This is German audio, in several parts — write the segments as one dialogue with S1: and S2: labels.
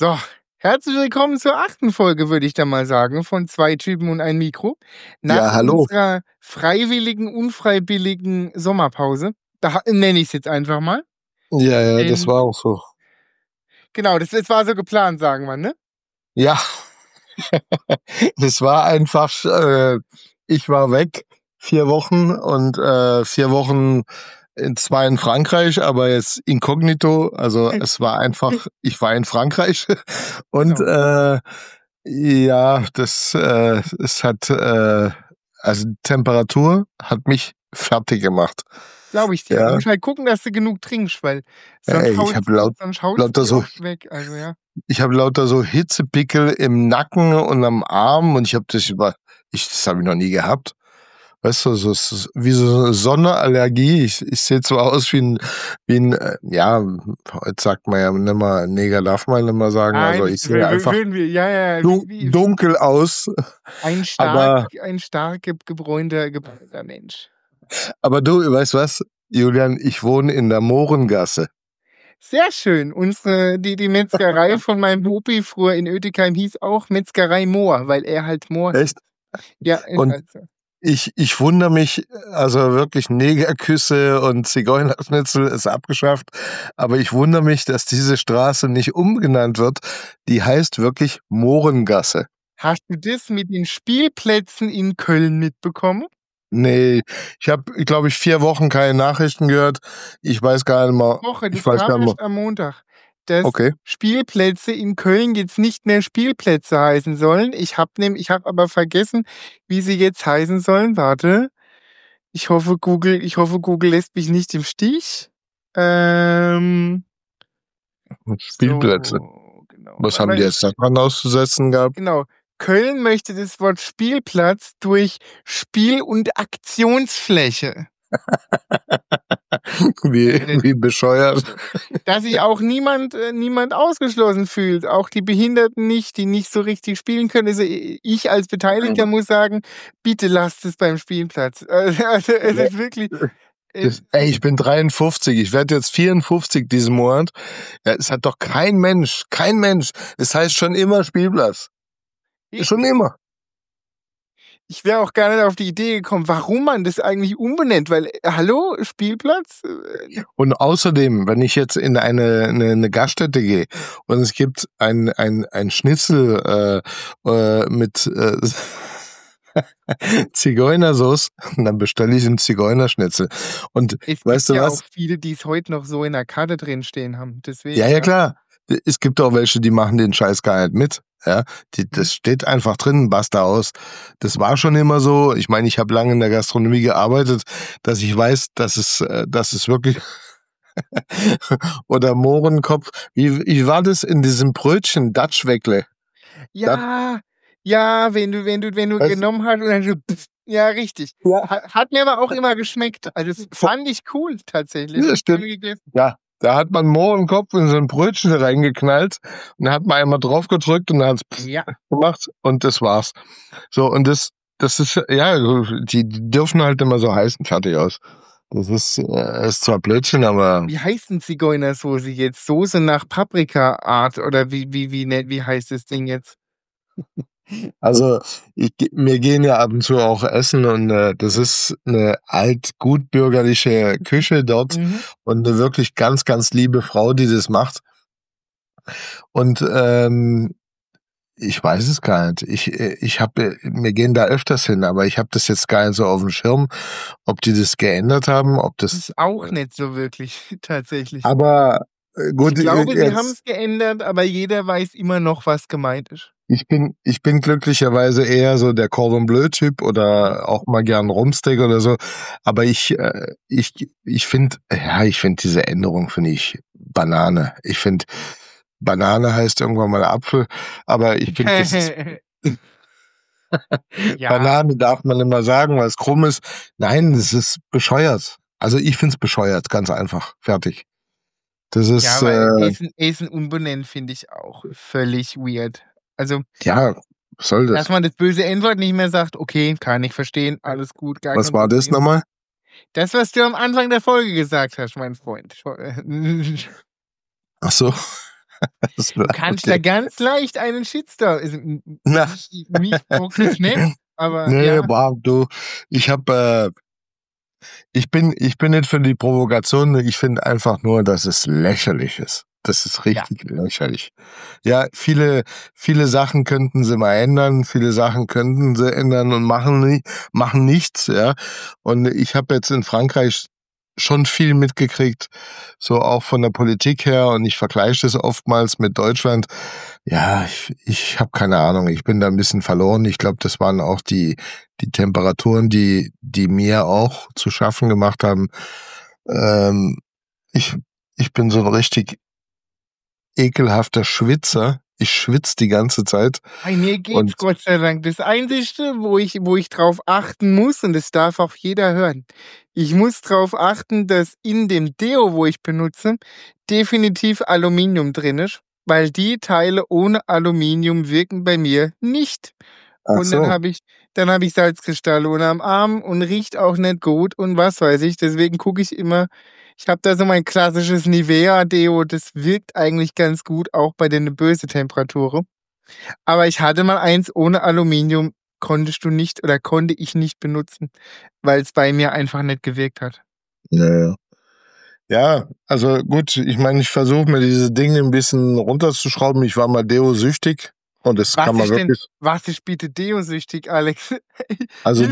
S1: So, herzlich willkommen zur 8. Folge, würde ich da mal sagen, von 2 Typen und ein Mikro. Nach
S2: Ja, hallo.
S1: unserer freiwilligen, unfreiwilligen Sommerpause, da nenne ich es jetzt einfach mal.
S2: Ja, das war auch so.
S1: Genau, das war so geplant, sagen wir, ne?
S2: Ja, das war einfach, ich war weg 4 Wochen und 4 Wochen zwar in Frankreich, aber jetzt inkognito. Also es war einfach, ich war in Frankreich und
S1: Genau.
S2: ja, es hat, also die Temperatur hat mich fertig gemacht.
S1: Glaube ich dir. Du
S2: Ja,
S1: musst halt gucken, dass du genug trinkst, weil
S2: ey, ich habe
S1: sonst haut's
S2: lauter
S1: dich
S2: so
S1: oft weg. Also ja.
S2: Ich habe lauter so Hitzepickel im Nacken und am Arm und das habe ich noch nie gehabt. Weißt du, so ist wie so eine Sonderallergie. Ich sehe zwar aus ja, heute sagt man ja nicht mal, Neger darf man nicht mehr sagen.
S1: Nein,
S2: Also
S1: das
S2: ich sehe einfach
S1: würden wir, ja, wie
S2: dunkel aus.
S1: ein
S2: Aber,
S1: stark gebräunter Mensch.
S2: aber du, weißt was, Julian, ich wohne in der Mohrengasse.
S1: Sehr schön. Die Metzgerei von meinem Opi früher in Oetikheim hieß auch Metzgerei Mohr, weil er halt Mohr hieß.
S2: Echt?
S1: Ja, ist
S2: Und
S1: halt so.
S2: ich wundere mich, also wirklich Negerküsse und Zigeunerschnitzel ist abgeschafft, aber ich wundere mich, dass diese Straße nicht umgenannt wird. Die heißt wirklich Mohrengasse.
S1: Hast du das mit den Spielplätzen in Köln mitbekommen?
S2: Nee, ich habe, glaube ich, 4 Wochen keine Nachrichten gehört. Ich weiß gar nicht mehr. Ich
S1: Das
S2: weiß
S1: kam
S2: gar nicht mehr.
S1: erst am Montag, dass
S2: Okay.
S1: Spielplätze in Köln jetzt nicht mehr Spielplätze heißen sollen. Ich habe aber vergessen, wie sie jetzt heißen sollen. Warte. Ich hoffe, Google lässt mich nicht im Stich.
S2: Spielplätze.
S1: Genau.
S2: Was haben die jetzt daran auszusetzen gehabt?
S1: Genau. Köln möchte das Wort Spielplatz durch Spiel- und Aktionsfläche.
S2: Wie bescheuert.
S1: Dass sich auch niemand ausgeschlossen fühlt. Auch die Behinderten nicht, die nicht so richtig spielen können. Also ich als Beteiligter muss sagen, bitte lasst es beim Spielplatz. Also es ist wirklich.
S2: Ey, ich bin 53, ich werde jetzt 54 diesen Monat. Ja, es hat doch kein Mensch. Es heißt schon immer Spielplatz. Schon immer.
S1: Ich wäre auch gar nicht auf die Idee gekommen, warum man das eigentlich umbenennt, weil, hallo, Spielplatz?
S2: Und außerdem, wenn ich jetzt in eine Gaststätte gehe und es gibt ein Schnitzel mit Zigeunersauce, dann bestelle ich einen Zigeunerschnitzel. Und
S1: Es
S2: weißt
S1: gibt
S2: du
S1: ja
S2: was?
S1: auch viele, die es heute noch so in der Karte drin stehen haben. Deswegen,
S2: Ja, klar. Es gibt auch welche, die machen den Scheiß gar nicht mit. Ja, das steht einfach drin, basta aus. Das war schon immer so. Ich meine, ich habe lange in der Gastronomie gearbeitet, dass ich weiß, dass es wirklich oder Mohrenkopf. Wie war das in diesem Brötchen Dutch-Weckle?
S1: Ja, wenn du
S2: Weißt,
S1: genommen hast und dann so, ja, richtig.
S2: ja,
S1: Hat mir aber auch immer geschmeckt. Also das fand ich cool tatsächlich.
S2: ja,
S1: Hab ich gerne
S2: stimmt.
S1: gegessen.
S2: Ja, da hat man Mohrenkopf in so ein Brötchen reingeknallt und dann hat man einmal drauf gedrückt und dann hat's
S1: Ja.
S2: gemacht und das war's. So, und das ist, ja, die dürfen halt immer so heißen, fertig aus. Das ist zwar Blödsinn, aber
S1: Wie heißt denn Zigeunersoße jetzt? Soße nach Paprika-Art oder wie heißt das Ding jetzt?
S2: also wir gehen ja ab und zu auch essen und das ist eine altgutbürgerliche Küche dort und eine wirklich ganz, ganz liebe Frau, die das macht. Und ich weiß es gar nicht. Wir gehen da öfters hin, aber ich habe das jetzt gar nicht so auf dem Schirm, ob die das geändert haben, ob das.
S1: Ist auch nicht so wirklich, tatsächlich.
S2: Aber
S1: Ich
S2: gut,
S1: glaube, sie haben
S2: jetzt,
S1: es geändert, aber jeder weiß immer noch, was gemeint ist.
S2: ich bin glücklicherweise eher so der Cordon Bleu-Typ oder auch mal gern Rumsteak oder so. Aber ich finde, ja, ich finde diese Änderung, finde ich Banane. Ich finde, Banane heißt irgendwann mal Apfel, aber ich finde, das ist
S1: Ja,
S2: Banane darf man immer sagen, weil es krumm ist. Nein, das ist bescheuert. Also ich find's bescheuert, ganz einfach. Fertig. Das ist,
S1: weil Essen umbenennen finde ich auch völlig weird. Also,
S2: ja, was soll
S1: dass
S2: das?
S1: man das böse N-Wort nicht mehr sagt, okay, kann ich verstehen, alles gut, gar
S2: Was
S1: kein
S2: war das
S1: Problem.
S2: nochmal?
S1: Das, was du am Anfang der Folge gesagt hast, mein Freund.
S2: Ach so.
S1: Du kannst da ganz leicht einen Shitstorm. Also, mich braucht es nicht, aber
S2: Nee,
S1: ja.
S2: du, ich bin nicht für die Provokation, ich finde einfach nur, dass es lächerlich ist. Das ist richtig lächerlich. Ja, viele Sachen könnten sie mal ändern, viele Sachen könnten sie ändern und machen nichts, ja. Und ich habe jetzt in Frankreich schon viel mitgekriegt, so auch von der Politik her, und ich vergleiche das oftmals mit Deutschland. Ja, ich habe keine Ahnung, ich bin da ein bisschen verloren. Ich glaube, das waren auch die Temperaturen, die mir auch zu schaffen gemacht haben. Ich bin so ein richtig ekelhafter Schwitzer. Ich schwitze die ganze Zeit.
S1: Bei mir geht's Gott sei Dank. Das Einzige, wo ich drauf achten muss, und das darf auch jeder hören, ich muss drauf achten, dass in dem Deo, wo ich benutze, definitiv Aluminium drin ist, weil die Teile ohne Aluminium wirken bei mir nicht. Und dann habe ich Salzkristalle unterm Arm und riecht auch nicht gut und was weiß ich. Deswegen gucke ich immer, ich habe da so mein klassisches Nivea-Deo, das wirkt eigentlich ganz gut, auch bei den böse Temperaturen. Aber ich hatte mal eins ohne Aluminium, konnte ich nicht benutzen, weil es bei mir einfach nicht gewirkt hat.
S2: Ja, also gut, ich meine, ich versuche mir diese Dinge ein bisschen runterzuschrauben. Ich war mal Deo-süchtig und das kann man wirklich.
S1: Was ist bitte Deo-süchtig, Alex?
S2: Also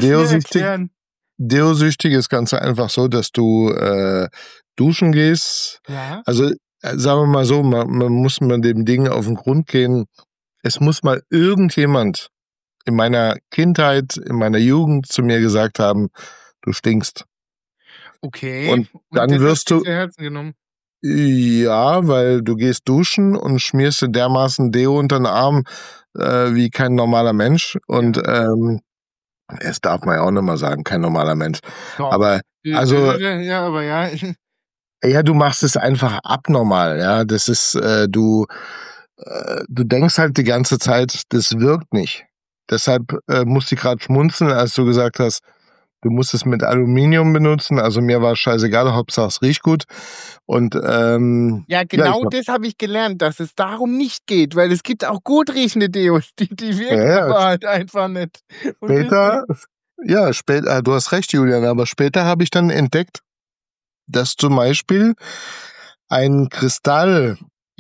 S2: Deo-süchtig ist ganz einfach so, dass du duschen gehst.
S1: Ja.
S2: Also sagen wir mal so, man muss mal dem Ding auf den Grund gehen. Es muss mal irgendjemand in meiner Kindheit, in meiner Jugend zu mir gesagt haben, du stinkst.
S1: Okay.
S2: Und dann
S1: das
S2: wirst du
S1: zu Herzen genommen.
S2: Ja, weil du gehst duschen und schmierst dir dermaßen Deo unter den Arm wie kein normaler Mensch. Und das darf man ja auch nicht mal sagen, kein normaler Mensch.
S1: Doch.
S2: Aber also ja, du machst es einfach abnormal, ja. Das ist du denkst halt die ganze Zeit, das wirkt nicht. Deshalb musste ich gerade schmunzeln, als du gesagt hast, du musst es mit Aluminium benutzen. Also mir war es scheißegal, Hauptsache es riecht gut. Und
S1: ja, genau das habe ich gelernt, dass es darum nicht geht, weil es gibt auch gut riechende Deos, die wirken aber halt einfach nicht.
S2: Später, du hast recht, Julian, aber später habe ich dann entdeckt, dass zum Beispiel ein Kristall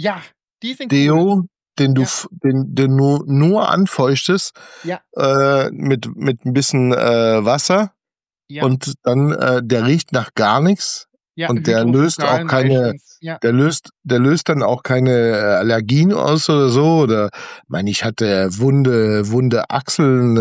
S2: Deo, den du nur anfeuchtest mit ein bisschen Wasser und dann der riecht nach gar nichts und der löst auch keine der löst dann auch keine Allergien aus oder so, oder ich hatte wunde Achseln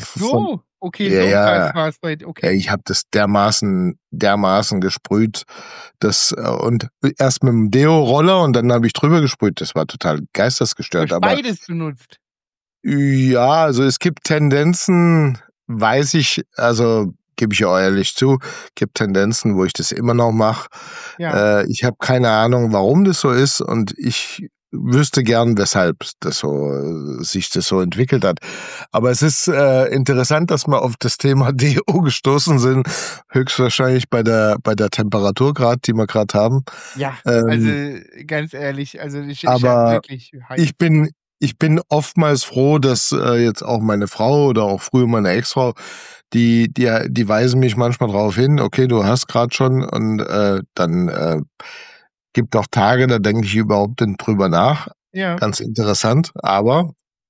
S1: krass war's bei dir. Okay.
S2: Ich habe das dermaßen gesprüht, und erst mit dem Deo-Roller und dann habe ich drüber gesprüht. Das war total geistesgestört.
S1: Du hast beides benutzt?
S2: Ja, also es gibt Tendenzen, weiß ich, also gebe ich auch ehrlich zu, gibt Tendenzen, wo ich das immer noch mache.
S1: Ja.
S2: Ich habe keine Ahnung, warum das so ist, und ich wüsste gern, weshalb sich das so entwickelt hat. Aber es ist interessant, dass wir auf das Thema Deo gestoßen sind, höchstwahrscheinlich bei der Temperatur gerade, die wir gerade haben.
S1: Ja, also ganz ehrlich, also
S2: aber
S1: wirklich
S2: ich bin oftmals froh, dass jetzt auch meine Frau oder auch früher meine Ex-Frau, die weisen mich manchmal darauf hin, okay, du hast gerade schon, und dann gibt auch Tage, da denke ich überhaupt nicht drüber nach.
S1: Ja.
S2: Ganz interessant, aber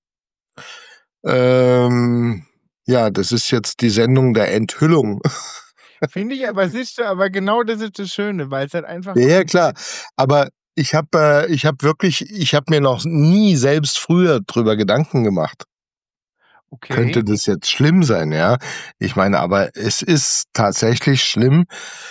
S2: ja, das ist jetzt die Sendung der Enthüllung.
S1: Finde ich, aber genau das ist das Schöne, weil es halt einfach.
S2: Ja, klar. Aber ich habe mir noch nie selbst früher drüber Gedanken gemacht.
S1: Okay.
S2: Könnte das jetzt schlimm sein, ja? Ich meine, aber es ist tatsächlich schlimm.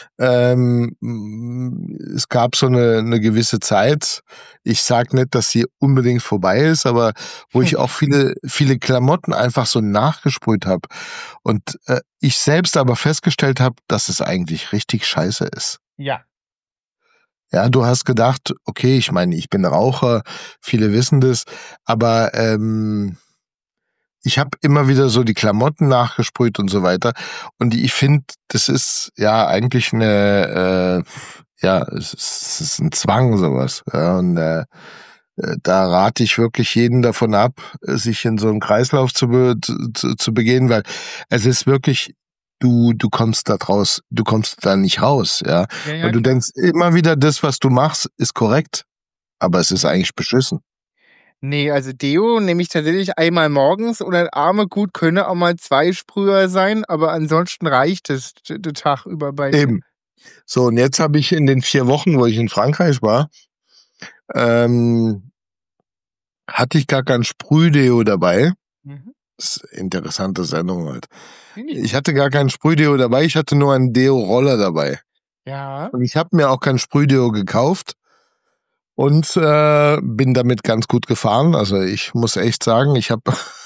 S2: Es gab so eine gewisse Zeit, ich sag nicht, dass sie unbedingt vorbei ist, aber wo ich auch viele Klamotten einfach so nachgesprüht habe und ich selbst aber festgestellt habe, dass es eigentlich richtig scheiße ist.
S1: Ja.
S2: Ja, du hast gedacht, okay, ich meine, ich bin Raucher, viele wissen das, aber ich habe immer wieder so die Klamotten nachgesprüht und so weiter. Und ich finde, das ist ja eigentlich es ist ein Zwang, sowas. Ja, und Da rate ich wirklich jeden davon ab, sich in so einen Kreislauf zu begehen, weil es ist wirklich, du kommst du kommst da nicht raus, ja.
S1: Ja,
S2: Weil
S1: ja,
S2: du
S1: klar.
S2: denkst immer wieder, das, was du machst, ist korrekt, aber es ist eigentlich beschissen.
S1: Nee, also Deo nehme ich tatsächlich einmal morgens und ein Arme gut könne auch mal 2 Sprüher sein, aber ansonsten reicht es der Tag über bei mir.
S2: Eben. So, und jetzt habe ich in den 4 Wochen, wo ich in Frankreich war, ähm, hatte ich gar kein Sprühdeo dabei.
S1: Mhm.
S2: Das ist eine interessante Sendung halt.
S1: Finde ich
S2: Ich
S1: gut.
S2: hatte gar kein Sprühdeo dabei, ich hatte nur einen Deo-Roller dabei.
S1: Ja.
S2: Und ich habe mir auch kein Sprühdeo gekauft und bin damit ganz gut gefahren. Also ich muss echt sagen, ich habe,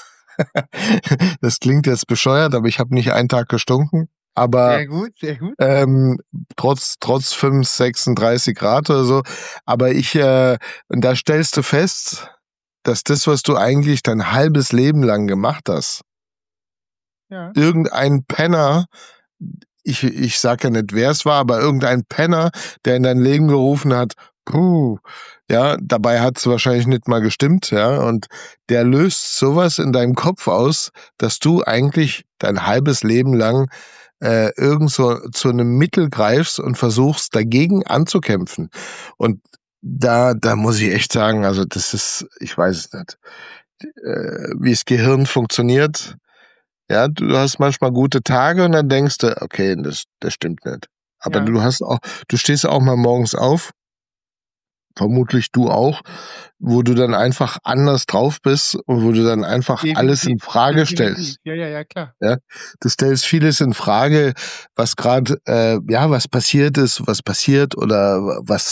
S2: das klingt jetzt bescheuert, aber ich habe nicht einen Tag gestunken. Aber
S1: Sehr gut, sehr gut.
S2: trotz 5, 36 Grad oder so. Aber und da stellst du fest, dass das, was du eigentlich dein halbes Leben lang gemacht hast,
S1: Ja.
S2: irgendein Penner, ich sag ja nicht, wer es war, aber irgendein Penner, der in dein Leben gerufen hat, puh, ja, dabei hat es wahrscheinlich nicht mal gestimmt, ja, und der löst sowas in deinem Kopf aus, dass du eigentlich dein halbes Leben lang irgend so zu einem Mittel greifst und versuchst dagegen anzukämpfen. Und da muss ich echt sagen, also das ist, ich weiß es nicht, wie das Gehirn funktioniert. Ja, du hast manchmal gute Tage und dann denkst du, okay, das stimmt nicht. Aber
S1: Ja.
S2: du stehst auch mal morgens auf, vermutlich du auch, wo du dann einfach anders drauf bist und wo du dann einfach alles
S1: Definitiv,
S2: in Frage
S1: definitiv.
S2: stellst.
S1: Ja, ja, ja, klar.
S2: Ja, du stellst vieles in Frage, was gerade, was passiert ist, was passiert oder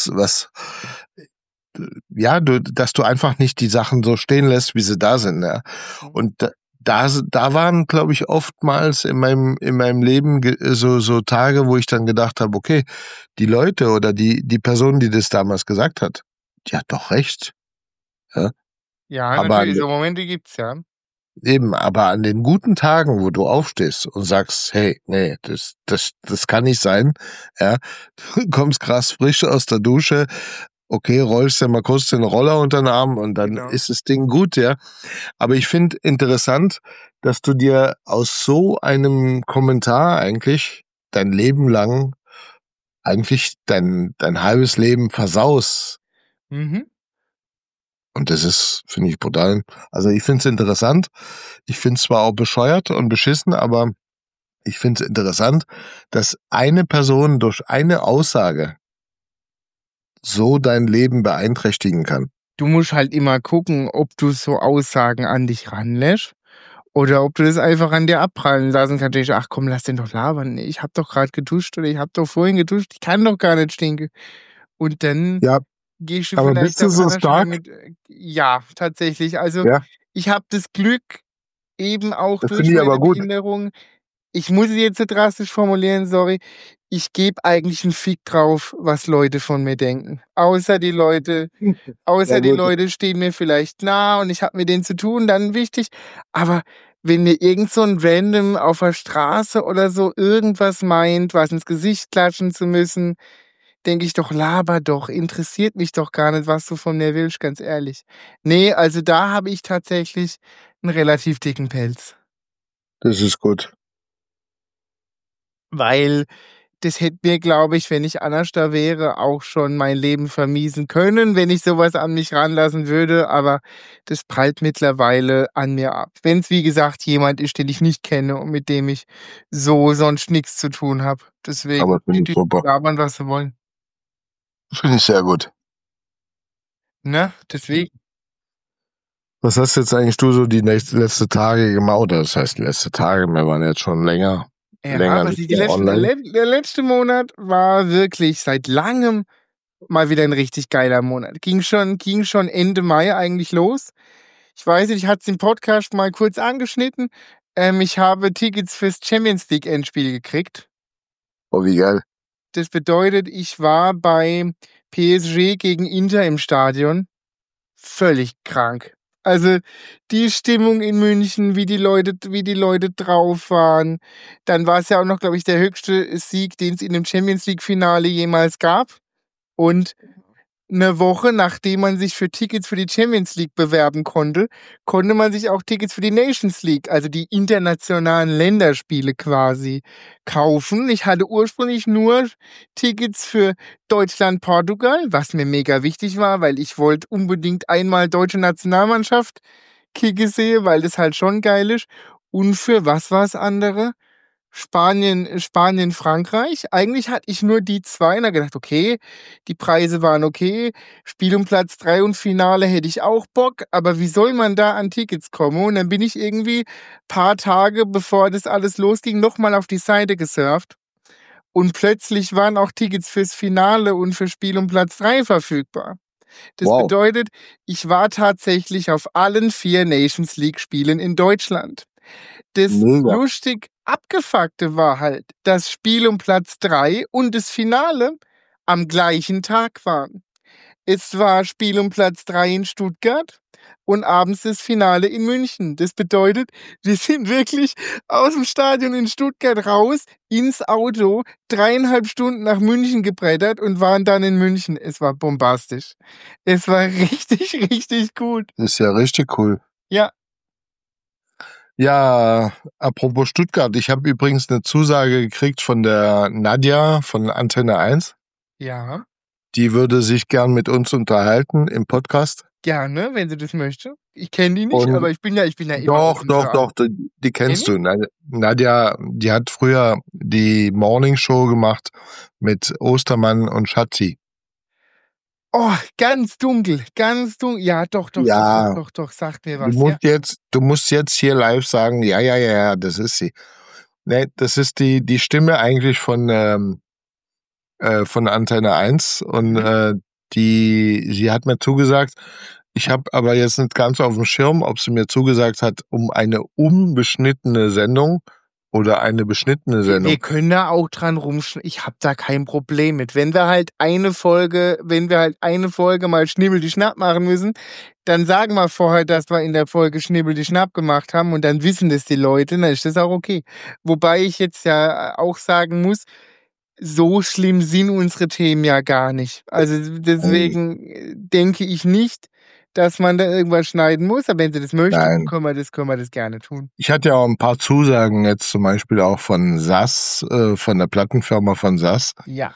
S2: ja, dass du einfach nicht die Sachen so stehen lässt, wie sie da sind. Ja.
S1: Mhm.
S2: Und da waren, glaube ich, oftmals in meinem Leben so Tage, wo ich dann gedacht habe, okay, die Leute oder die Person, die das damals gesagt hat, die hat doch recht. Ja.
S1: Ja,
S2: Aber
S1: natürlich, so Momente gibt's, ja.
S2: aber an den guten Tagen, wo du aufstehst und sagst, hey, nee, das kann nicht sein, ja, du kommst krass frisch aus der Dusche, okay, rollst dir mal kurz den Roller unter den Arm und dann
S1: Genau.
S2: ist das Ding gut, ja. Aber ich finde interessant, dass du dir aus so einem Kommentar eigentlich dein Leben lang eigentlich dein halbes Leben versaust.
S1: Mhm.
S2: Und das ist, finde ich, brutal. Also ich finde es interessant. Ich finde es zwar auch bescheuert und beschissen, aber ich finde es interessant, dass eine Person durch eine Aussage so dein Leben beeinträchtigen kann.
S1: Du musst halt immer gucken, ob du so Aussagen an dich ranlässt oder ob du das einfach an dir abprallen lassen kannst. Denkst, ach komm, lass den doch labern. Nee, ich habe doch gerade geduscht oder ich habe doch vorhin geduscht. Ich kann doch gar nicht stinken. Und dann
S2: Ja,
S1: gehst du
S2: aber bist
S1: vielleicht
S2: du
S1: auch
S2: so
S1: anders
S2: stark?
S1: damit. Ja, tatsächlich. Also
S2: Ja,
S1: ich habe das Glück, eben auch
S2: das
S1: durch
S2: finde ich aber
S1: meine
S2: gut.
S1: Behinderung, ich muss es jetzt so drastisch formulieren, sorry. Ich gebe eigentlich einen Fick drauf, was Leute von mir denken. Außer
S2: Sehr
S1: die
S2: gut.
S1: Leute stehen mir vielleicht nah und ich habe mit denen zu tun, dann wichtig. Aber wenn mir irgend so 'n Random auf der Straße oder so irgendwas meint, was ins Gesicht klatschen zu müssen, denke ich doch: „Laber doch, interessiert mich doch gar nicht, was du von mir willst", ganz ehrlich. Ne, also da habe ich tatsächlich 'n relativ dicken Pelz,
S2: Das ist gut.
S1: weil das hätte mir, glaube ich, wenn ich anders da wäre, auch schon mein Leben vermiesen können, wenn ich sowas an mich ranlassen würde, aber das prallt mittlerweile an mir ab. Wenn's, wie gesagt, jemand ist, den ich nicht kenne und mit dem ich so sonst nix zu tun habe.
S2: Aber
S1: Deswegen,
S2: finde ich
S1: die
S2: super.
S1: labern, was sie wollen,
S2: Finde ich sehr gut.
S1: ne? Deswegen.
S2: Was hast jetzt eigentlich du so die letzte Tage gemacht? Oder das heißt letzte Tage, wir waren jetzt schon
S1: Ja,
S2: länger
S1: was
S2: nicht
S1: ich die
S2: mehr
S1: letzten
S2: online.
S1: der letzte Monat war wirklich seit Langem mal wieder 'n richtig geiler Monat. Ging schon Ende Mai eigentlich los. Ich weiß nicht, ich hatte es im Podcast mal kurz angeschnitten. Ich habe Tickets fürs Champions League Endspiel gekriegt.
S2: Oh, wie geil.
S1: Das bedeutet, ich war bei PSG gegen Inter im Stadion. Völlig krank. Also, die Stimmung in München, wie die Leute drauf waren. Dann war es ja auch noch, glaube ich, der höchste Sieg, den es in 'nem Champions League Finale jemals gab. Und eine Woche, nachdem man sich für Tickets für die Champions League bewerben konnte, konnte man sich auch Tickets für die Nations League, also die internationalen Länderspiele quasi, kaufen. Ich hatte ursprünglich nur Tickets für Deutschland, Portugal, was mir mega wichtig war, weil ich wollte unbedingt einmal deutsche Nationalmannschaft Kicke sehe, weil das halt schon geil ist. Und für was war es andere? Spanien, Frankreich. Eigentlich hatte ich nur die zwei und da gedacht, okay, die Preise waren okay. Spiel um Platz 3 und Finale hätte ich auch Bock, aber wie soll man da an Tickets kommen? Und dann bin ich irgendwie paar Tage, bevor das alles losging, nochmal auf die Seite gesurft. Und plötzlich waren auch Tickets fürs Finale und für Spiel um Platz 3 verfügbar. Das
S2: Wow,
S1: bedeutet, ich war tatsächlich auf allen 4 Nations League Spielen in Deutschland. Das
S2: mega.
S1: lustig Abgefuckte war halt, das Spiel um Platz 3 und das Finale am gleichen Tag waren. Es war Spiel um Platz 3 in Stuttgart und abends das Finale in München. Das bedeutet, wir sind wirklich aus dem Stadion in Stuttgart raus, ins Auto, 3,5 Stunden nach München gebrettert und waren dann in München. Es war bombastisch. Es war richtig, richtig gut.
S2: Das ist ja richtig cool.
S1: Ja,
S2: Ja, apropos Stuttgart, ich habe übrigens eine Zusage gekriegt von der Nadja von Antenne 1.
S1: ja,
S2: Die würde sich gern mit uns unterhalten im Podcast.
S1: gerne, wenn sie das möchte. Ich kenne die nicht,
S2: Und
S1: aber ich bin ja immer
S2: doch,
S1: offen
S2: doch,
S1: für
S2: doch,
S1: alle.
S2: die kennst
S1: Kenn
S2: du. Nadja, die hat früher die Morning Show gemacht mit Ostermann und Schatzi.
S1: Oh, ganz dunkel, ganz dunkel. Ja, doch,
S2: Ja,
S1: sagt mir was, ja.
S2: du musst jetzt hier live sagen, ja, das ist sie. Ne, das ist die Stimme eigentlich von Antenne 1 und sie hat mir zugesagt, ich habe aber jetzt nicht ganz auf dem Schirm, ob sie mir zugesagt hat, um eine unbeschnittene Sendung oder eine beschnittene
S1: Wir
S2: Sendung.
S1: können da auch dran rumschneiden. Ich habe da kein Problem mit. Wenn wir halt eine Folge mal Schnibbel die Schnapp machen müssen, dann sagen wir vorher, dass wir in der Folge Schnibbel die Schnapp gemacht haben und dann wissen das die Leute, dann ist das auch okay. Wobei ich jetzt ja auch sagen muss, so schlimm sind unsere Themen ja gar nicht. Also deswegen denke ich nicht, dass man da irgendwas schneiden muss, aber wenn sie das möchte,
S2: Nein.
S1: können wir das gerne tun.
S2: Ich hatte ja auch ein paar Zusagen jetzt zum Beispiel auch von Sass, von der Plattenfirma von Sass.
S1: Ja.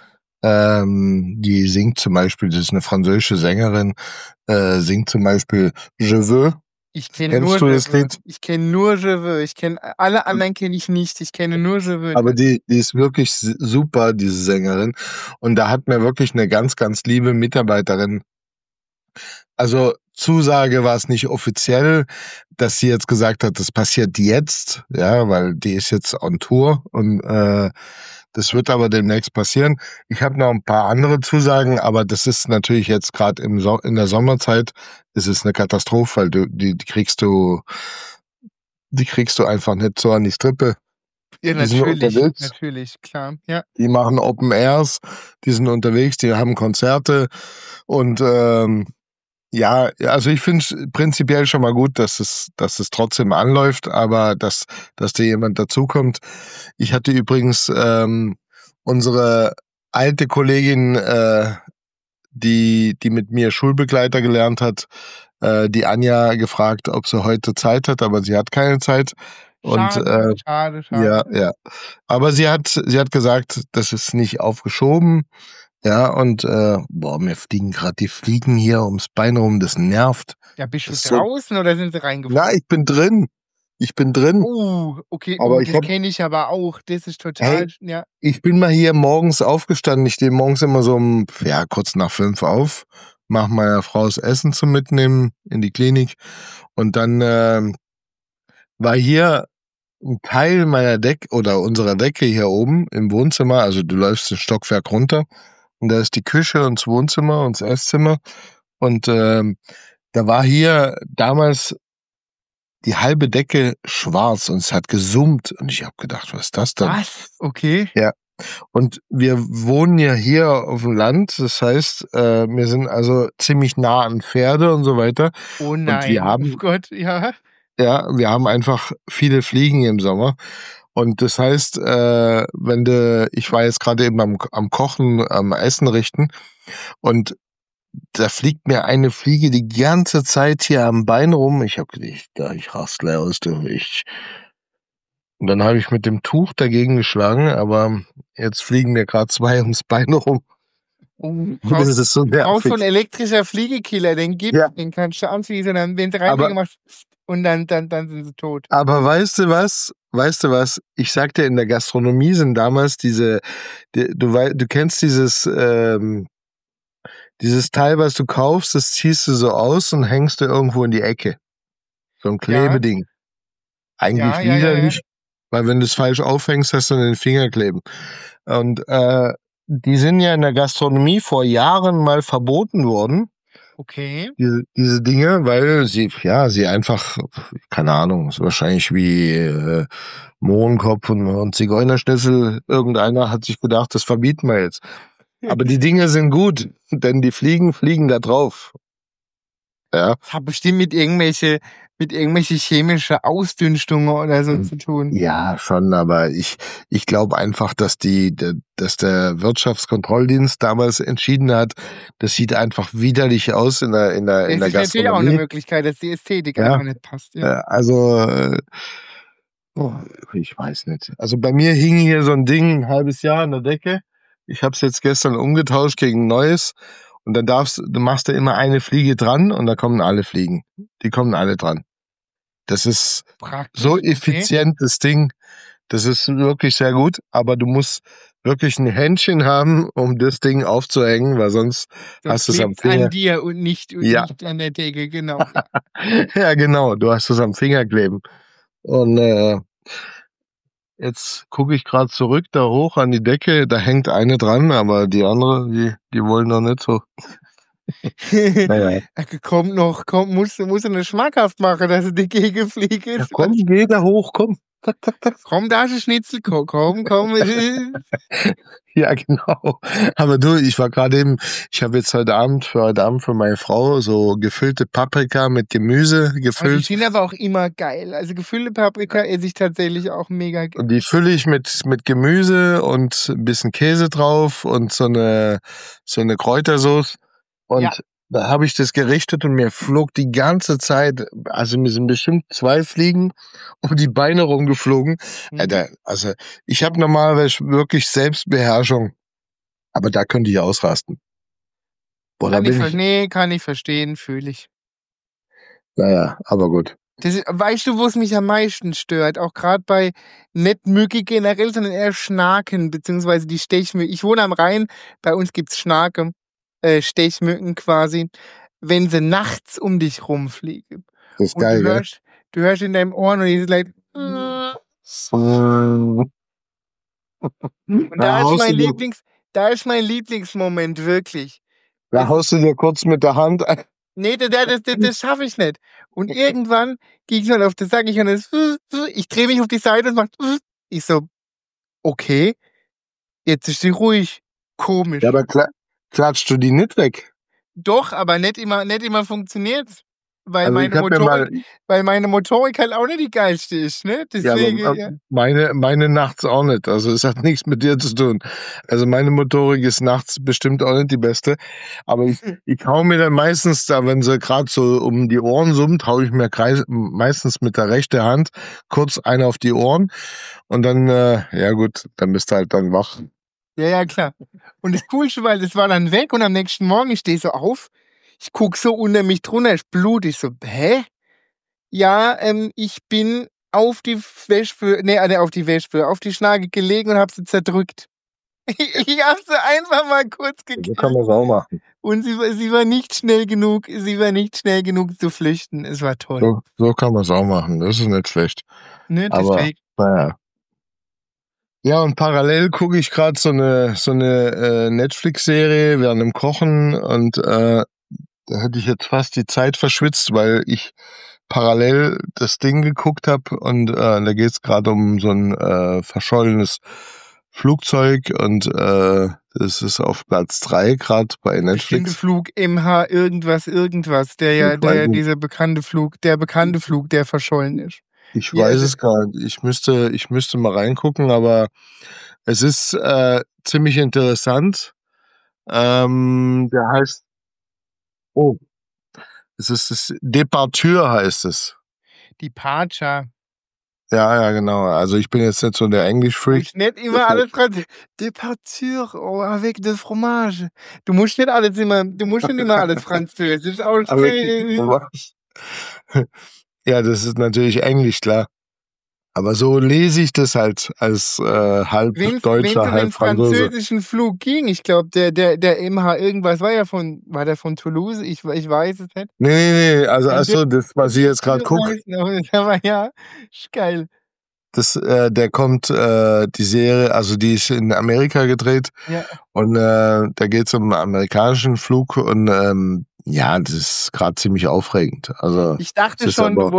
S2: Die singt zum Beispiel, das ist eine französische Sängerin, singt zum Beispiel Je veux.
S1: Ich kenne
S2: Kennst
S1: nur
S2: du
S1: Je
S2: das
S1: veux.
S2: Lied?
S1: Ich kenne nur Je veux. Alle anderen kenne ich nicht. Ich kenne nur Je veux.
S2: Aber die ist wirklich super, diese Sängerin. Und da hat mir wirklich eine ganz, ganz liebe Mitarbeiterin, also Zusage war es nicht offiziell, dass sie jetzt gesagt hat, das passiert jetzt, ja, weil die ist jetzt on Tour und das wird aber demnächst passieren. Ich habe noch ein paar andere Zusagen, aber das ist natürlich jetzt gerade in der Sommerzeit, ist es eine Katastrophe, weil die kriegst du einfach nicht so an die Strippe.
S1: Ja,
S2: Die sind unterwegs.
S1: natürlich, klar, ja.
S2: Die machen Open Airs, die sind unterwegs, die haben Konzerte und ja, also ich finde es prinzipiell schon mal gut, dass es trotzdem anläuft, aber dass da jemand dazukommt. Ich hatte übrigens unsere alte Kollegin, die mit mir Schulbegleiter gelernt hat, die Anja, gefragt, ob sie heute Zeit hat, aber sie hat keine Zeit.
S1: Schade.
S2: Ja. Aber sie hat gesagt, das ist nicht aufgeschoben. Ja, und mir fliegen gerade die Fliegen hier ums Bein rum, das nervt.
S1: Ja, bist du
S2: Das
S1: draußen oder sind sie reingeflogen?
S2: Na, ich bin drin.
S1: Okay,
S2: Aber
S1: das kenne ich aber auch. Das ist total, ja.
S2: Ich bin mal hier morgens aufgestanden. Ich stehe morgens immer so kurz nach 5 auf, mache meiner Frau das Essen zum Mitnehmen in die Klinik. Und dann war hier ein Teil meiner unserer Decke hier oben im Wohnzimmer. Also du läufst ein Stockwerk runter und da ist die Küche und das Wohnzimmer und das Esszimmer. Und da war hier damals die halbe Decke schwarz und es hat gesummt. Und ich habe gedacht, was ist das denn?
S1: Was? Okay.
S2: Ja. Und wir wohnen ja hier auf dem Land. Das heißt, wir sind also ziemlich nah an Pferde und so weiter.
S1: Oh nein, oh Gott, ja.
S2: Ja, wir haben einfach viele Fliegen im Sommer. Und das heißt, ich war jetzt gerade eben am Kochen, am Essen richten und da fliegt mir eine Fliege die ganze Zeit hier am Bein rum. Ich habe gedacht, ich raste aus, du. Und dann habe ich mit dem Tuch dagegen geschlagen, aber jetzt fliegen mir gerade 2 ums Bein rum. Das ist so
S1: Brauchst so ein
S2: nervig.
S1: elektrischer Fliegekiller, den
S2: Ja.
S1: kannst du anschließen und dann, wenn sie reinlegen, machst und dann sind sie tot.
S2: Aber weißt du was? Ich sag dir, in der Gastronomie sind damals du kennst dieses Teil, was du kaufst, das ziehst du so aus und hängst du irgendwo in die Ecke. So ein Klebeding. Eigentlich widerlich, weil wenn du es falsch aufhängst, hast du den Finger kleben. Und die sind ja in der Gastronomie vor Jahren mal verboten worden.
S1: Okay.
S2: Diese Dinge, weil sie einfach, keine Ahnung, ist wahrscheinlich wie Mohrenkopf und Zigeunerschnitzel. Irgendeiner hat sich gedacht, das verbieten wir jetzt. Aber die Dinge sind gut, denn die fliegen da drauf. Ja.
S1: Das hat bestimmt mit irgendwelche chemische Ausdünstungen oder so zu tun.
S2: Ja, schon, aber ich glaube einfach, dass dass der Wirtschaftskontrolldienst damals entschieden hat, das sieht einfach widerlich aus in der Gastronomie.
S1: Das ist natürlich auch eine Möglichkeit, dass die Ästhetik einfach nicht passt. Ja.
S2: Also, ich weiß nicht. Also bei mir hing hier so ein Ding ein halbes Jahr an der Decke. Ich habe es jetzt gestern umgetauscht gegen ein neues. Und dann du machst da immer eine Fliege dran und da kommen alle Fliegen. Die kommen alle dran. Das ist
S1: praktisch,
S2: so effizient, das Ding. Das ist wirklich sehr gut, aber du musst wirklich ein Händchen haben, um das Ding aufzuhängen, weil sonst hast du es am Finger.
S1: An dir und nicht an der Decke, genau.
S2: Ja, genau, du hast es am Finger kleben. Und jetzt gucke ich gerade zurück da hoch an die Decke, da hängt eine dran, aber die andere, die wollen noch nicht so.
S1: Naja. Musst du eine schmackhaft machen, dass du dagegen fliegst.
S2: Ja, komm, geh da hoch, komm.
S1: Zack, zack, zack. Komm, da ist ein Schnitzel, komm.
S2: Ja, genau. Aber du, ich habe jetzt heute Abend für meine Frau so gefüllte Paprika mit Gemüse gefüllt.
S1: Die sind aber auch immer geil. Also gefüllte Paprika esse ich tatsächlich auch mega geil.
S2: Und die fülle ich mit Gemüse und ein bisschen Käse drauf und so eine Kräutersauce. Und da habe ich das gerichtet und mir flog die ganze Zeit, also mir sind bestimmt 2 Fliegen um die Beine rumgeflogen. Also ich habe normalerweise wirklich Selbstbeherrschung, aber da könnte ich ausrasten.
S1: Kann ich verstehen, fühle ich.
S2: Naja, aber gut.
S1: Weißt du, wo es mich am meisten stört? Auch gerade bei nicht Mücke generell, sondern eher Schnaken, beziehungsweise die Stechmücken. Ich wohne am Rhein, bei uns gibt's Schnake. Stechmücken quasi, wenn sie nachts um dich rumfliegen.
S2: Das ist geil, gell?
S1: Du hörst in deinem Ohr und die ist like. Und da ist mein Lieblingsmoment, wirklich.
S2: Da haust du dir kurz mit der Hand ein.
S1: Nee, das schaffe ich nicht. Und irgendwann gehe ich mal auf das, sage ich, und ich drehe mich auf die Seite und macht. Ich so, okay, jetzt ist sie ruhig. Komisch.
S2: Ja, aber klatscht du die nicht weg?
S1: Doch, aber nicht immer funktioniert's. Weil meine Motorik halt auch nicht die geilste ist, ne? Deswegen,
S2: ja, meine nachts auch nicht. Also es hat nichts mit dir zu tun. Also meine Motorik ist nachts bestimmt auch nicht die beste. Aber ich hau mir dann meistens da, wenn sie gerade so um die Ohren summt, hau ich mir meistens mit der rechten Hand kurz eine auf die Ohren. Und dann, ja gut, dann bist du halt dann wach.
S1: Ja, klar. Und das Coolste, weil das war dann weg und am nächsten Morgen, ich stehe so auf, ich guck so unter mich drunter, ist Blut. Ich so, hä? Ja, ich bin auf die Schnake gelegen und hab sie zerdrückt. Ich hab sie einfach mal kurz gekillt.
S2: So kann man es auch machen.
S1: Und sie war nicht schnell genug zu flüchten. Es war toll.
S2: So kann man es auch machen. Das ist nicht schlecht.
S1: Ne,
S2: aber, naja. Ja, und parallel gucke ich gerade so eine Netflix-Serie während dem Kochen und da hätte ich jetzt fast die Zeit verschwitzt, weil ich parallel das Ding geguckt habe und da geht es gerade um so ein verschollenes Flugzeug und das ist auf Platz 3 gerade bei Netflix.
S1: Bestimmte Flug MH irgendwas, dieser bekannte Flug, der verschollen ist.
S2: Ich weiß es gar nicht. Ich müsste mal reingucken, aber es ist ziemlich interessant. Der heißt Oh, es ist das Departure heißt es.
S1: Departure.
S2: Ja, ja, genau. Also ich bin jetzt nicht so der Englisch-Freak.
S1: Musst nicht immer
S2: Deshalb.
S1: alles Departure, oh, avec de fromage. Du musst nicht immer alles Französisch
S2: Aber
S1: aussprechen.
S2: ja, das ist natürlich Englisch, klar. Aber so lese ich das halt als halb
S1: Wenn's
S2: Deutscher,
S1: um
S2: halb
S1: den
S2: Franzose.
S1: französischen Flug ging, ich glaube, der MH irgendwas war der von Toulouse? Ich weiß es nicht.
S2: Nee, also
S1: Dann dürfte
S2: das, was ich jetzt gerade gucke,
S1: heißen, aber ja, ist geil.
S2: der kommt, die Serie, also die ist in Amerika gedreht
S1: Ja.
S2: und da geht's um einen amerikanischen Flug und ja, das ist gerade ziemlich aufregend. Also
S1: Ich
S2: es
S1: dachte
S2: ist
S1: schon,
S2: aber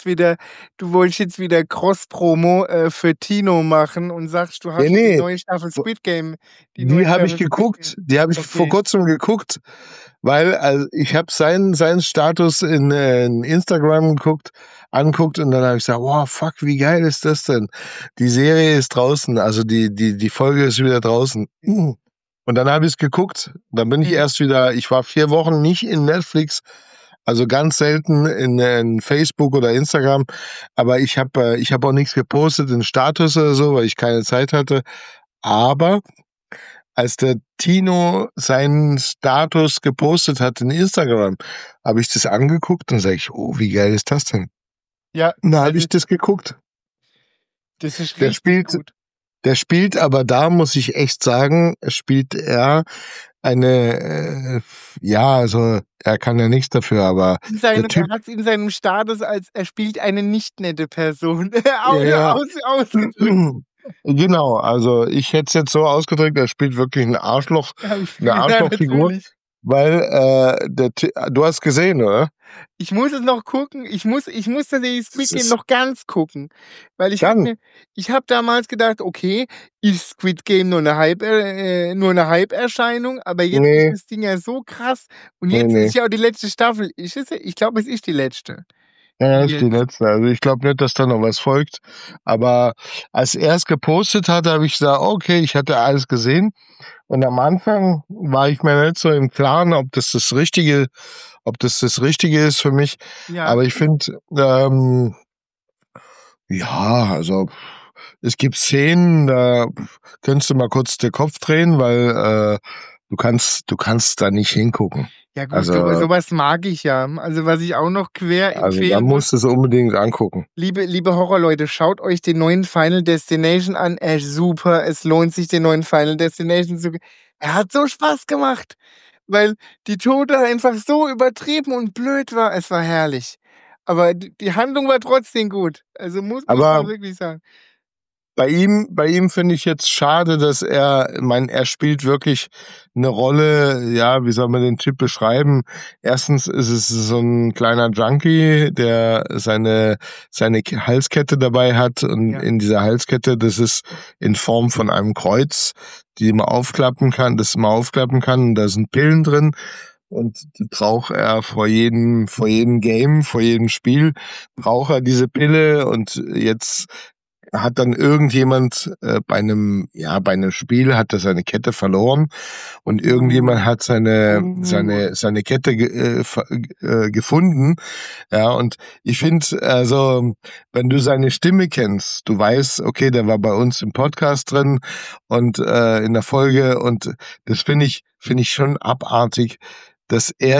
S1: du wolltest jetzt wieder Cross-Promo, für Tino machen und sagst, du hast die
S2: nee,
S1: neue Staffel Squid Game die neue
S2: die habe ich
S1: Staffel Squid Game.
S2: geguckt, die habe ich vor
S1: Okay.
S2: kurzem geguckt, weil also ich habe seinen Status in Instagram anguckt und dann habe ich gesagt, wow, fuck, wie geil ist das denn? Die Serie ist draußen, also die Folge ist wieder draußen. Und dann habe ich es geguckt, dann bin ich
S1: Mhm.
S2: ich war 4 Wochen nicht in Netflix, also ganz selten in Facebook oder Instagram, aber ich hab auch nichts gepostet in Status oder so, weil ich keine Zeit hatte. Aber als der Tino seinen Status gepostet hat in Instagram, habe ich das angeguckt und sage ich, oh, wie geil ist das denn?
S1: Ja,
S2: Und da habe
S1: also
S2: ich das geguckt.
S1: das ist
S2: Der
S1: richtig
S2: spielt,
S1: gut.
S2: der spielt aber da, muss ich echt sagen, spielt er eine, ja, also er kann ja nichts dafür, aber der
S1: Er
S2: Typ,
S1: hat's in seinem Status als er spielt eine nicht nette Person
S2: ja, ja,
S1: ausgedrückt.
S2: genau, also ich hätte es jetzt so ausgedrückt, er spielt wirklich eine
S1: Ja,
S2: Arschlochfigur,
S1: natürlich.
S2: weil du hast gesehen, oder?
S1: Ich muss es noch gucken. Ich muss tatsächlich
S2: Das
S1: Squid Game
S2: ist
S1: noch ganz gucken, weil
S2: dann,
S1: ich habe damals gedacht: „Okay, ist Squid Game nur 'ne Hype-Erscheinung?" Aber jetzt ist
S2: nee,
S1: das Ding ja so krass und jetzt
S2: nee.
S1: ist ja auch die letzte Staffel. Ich glaube, es ist die letzte.
S2: Ja, ist die
S1: Jetzt.
S2: letzte. Also ich glaube nicht, dass da noch was folgt. Aber als er es gepostet hat, habe ich gesagt, okay, ich hatte alles gesehen. Und am Anfang war ich mir nicht so im Klaren, ob das Richtige ist für mich.
S1: Ja.
S2: Aber ich finde, ja, also es gibt Szenen, da könntest du mal kurz den Kopf drehen, weil du kannst da nicht hingucken.
S1: Ja gut,
S2: Also,
S1: so was mag ich ja. Also, was ich auch noch quer
S2: also da
S1: empfehlen muss,
S2: musst du es unbedingt angucken.
S1: liebe Horrorleute, schaut euch den neuen Final Destination an. Er ist super. Es lohnt sich, den neuen Final Destination zu er hat so Spaß gemacht, weil die Tode einfach so übertrieben und blöd war. Es war herrlich. Aber die Handlung war trotzdem gut. Also, muss
S2: Aber
S1: man wirklich sagen.
S2: bei ihm finde ich jetzt schade, dass ich meine, er spielt wirklich eine Rolle, ja, wie soll man den Typ beschreiben? Erstens ist es so ein kleiner Junkie, der seine Halskette dabei hat und
S1: Ja.
S2: in dieser Halskette, das ist in Form von einem Kreuz, das man aufklappen kann. Da sind Pillen drin und die braucht er vor jedem Game, vor jedem Spiel braucht er diese Pille und jetzt hat dann irgendjemand bei einem Spiel hat er seine Kette verloren und irgendjemand hat seine Kette gefunden. Ja, und ich finde, also, wenn du seine Stimme kennst, du weißt, okay, der war bei uns im Podcast drin und in der Folge und das finde ich schon abartig, dass er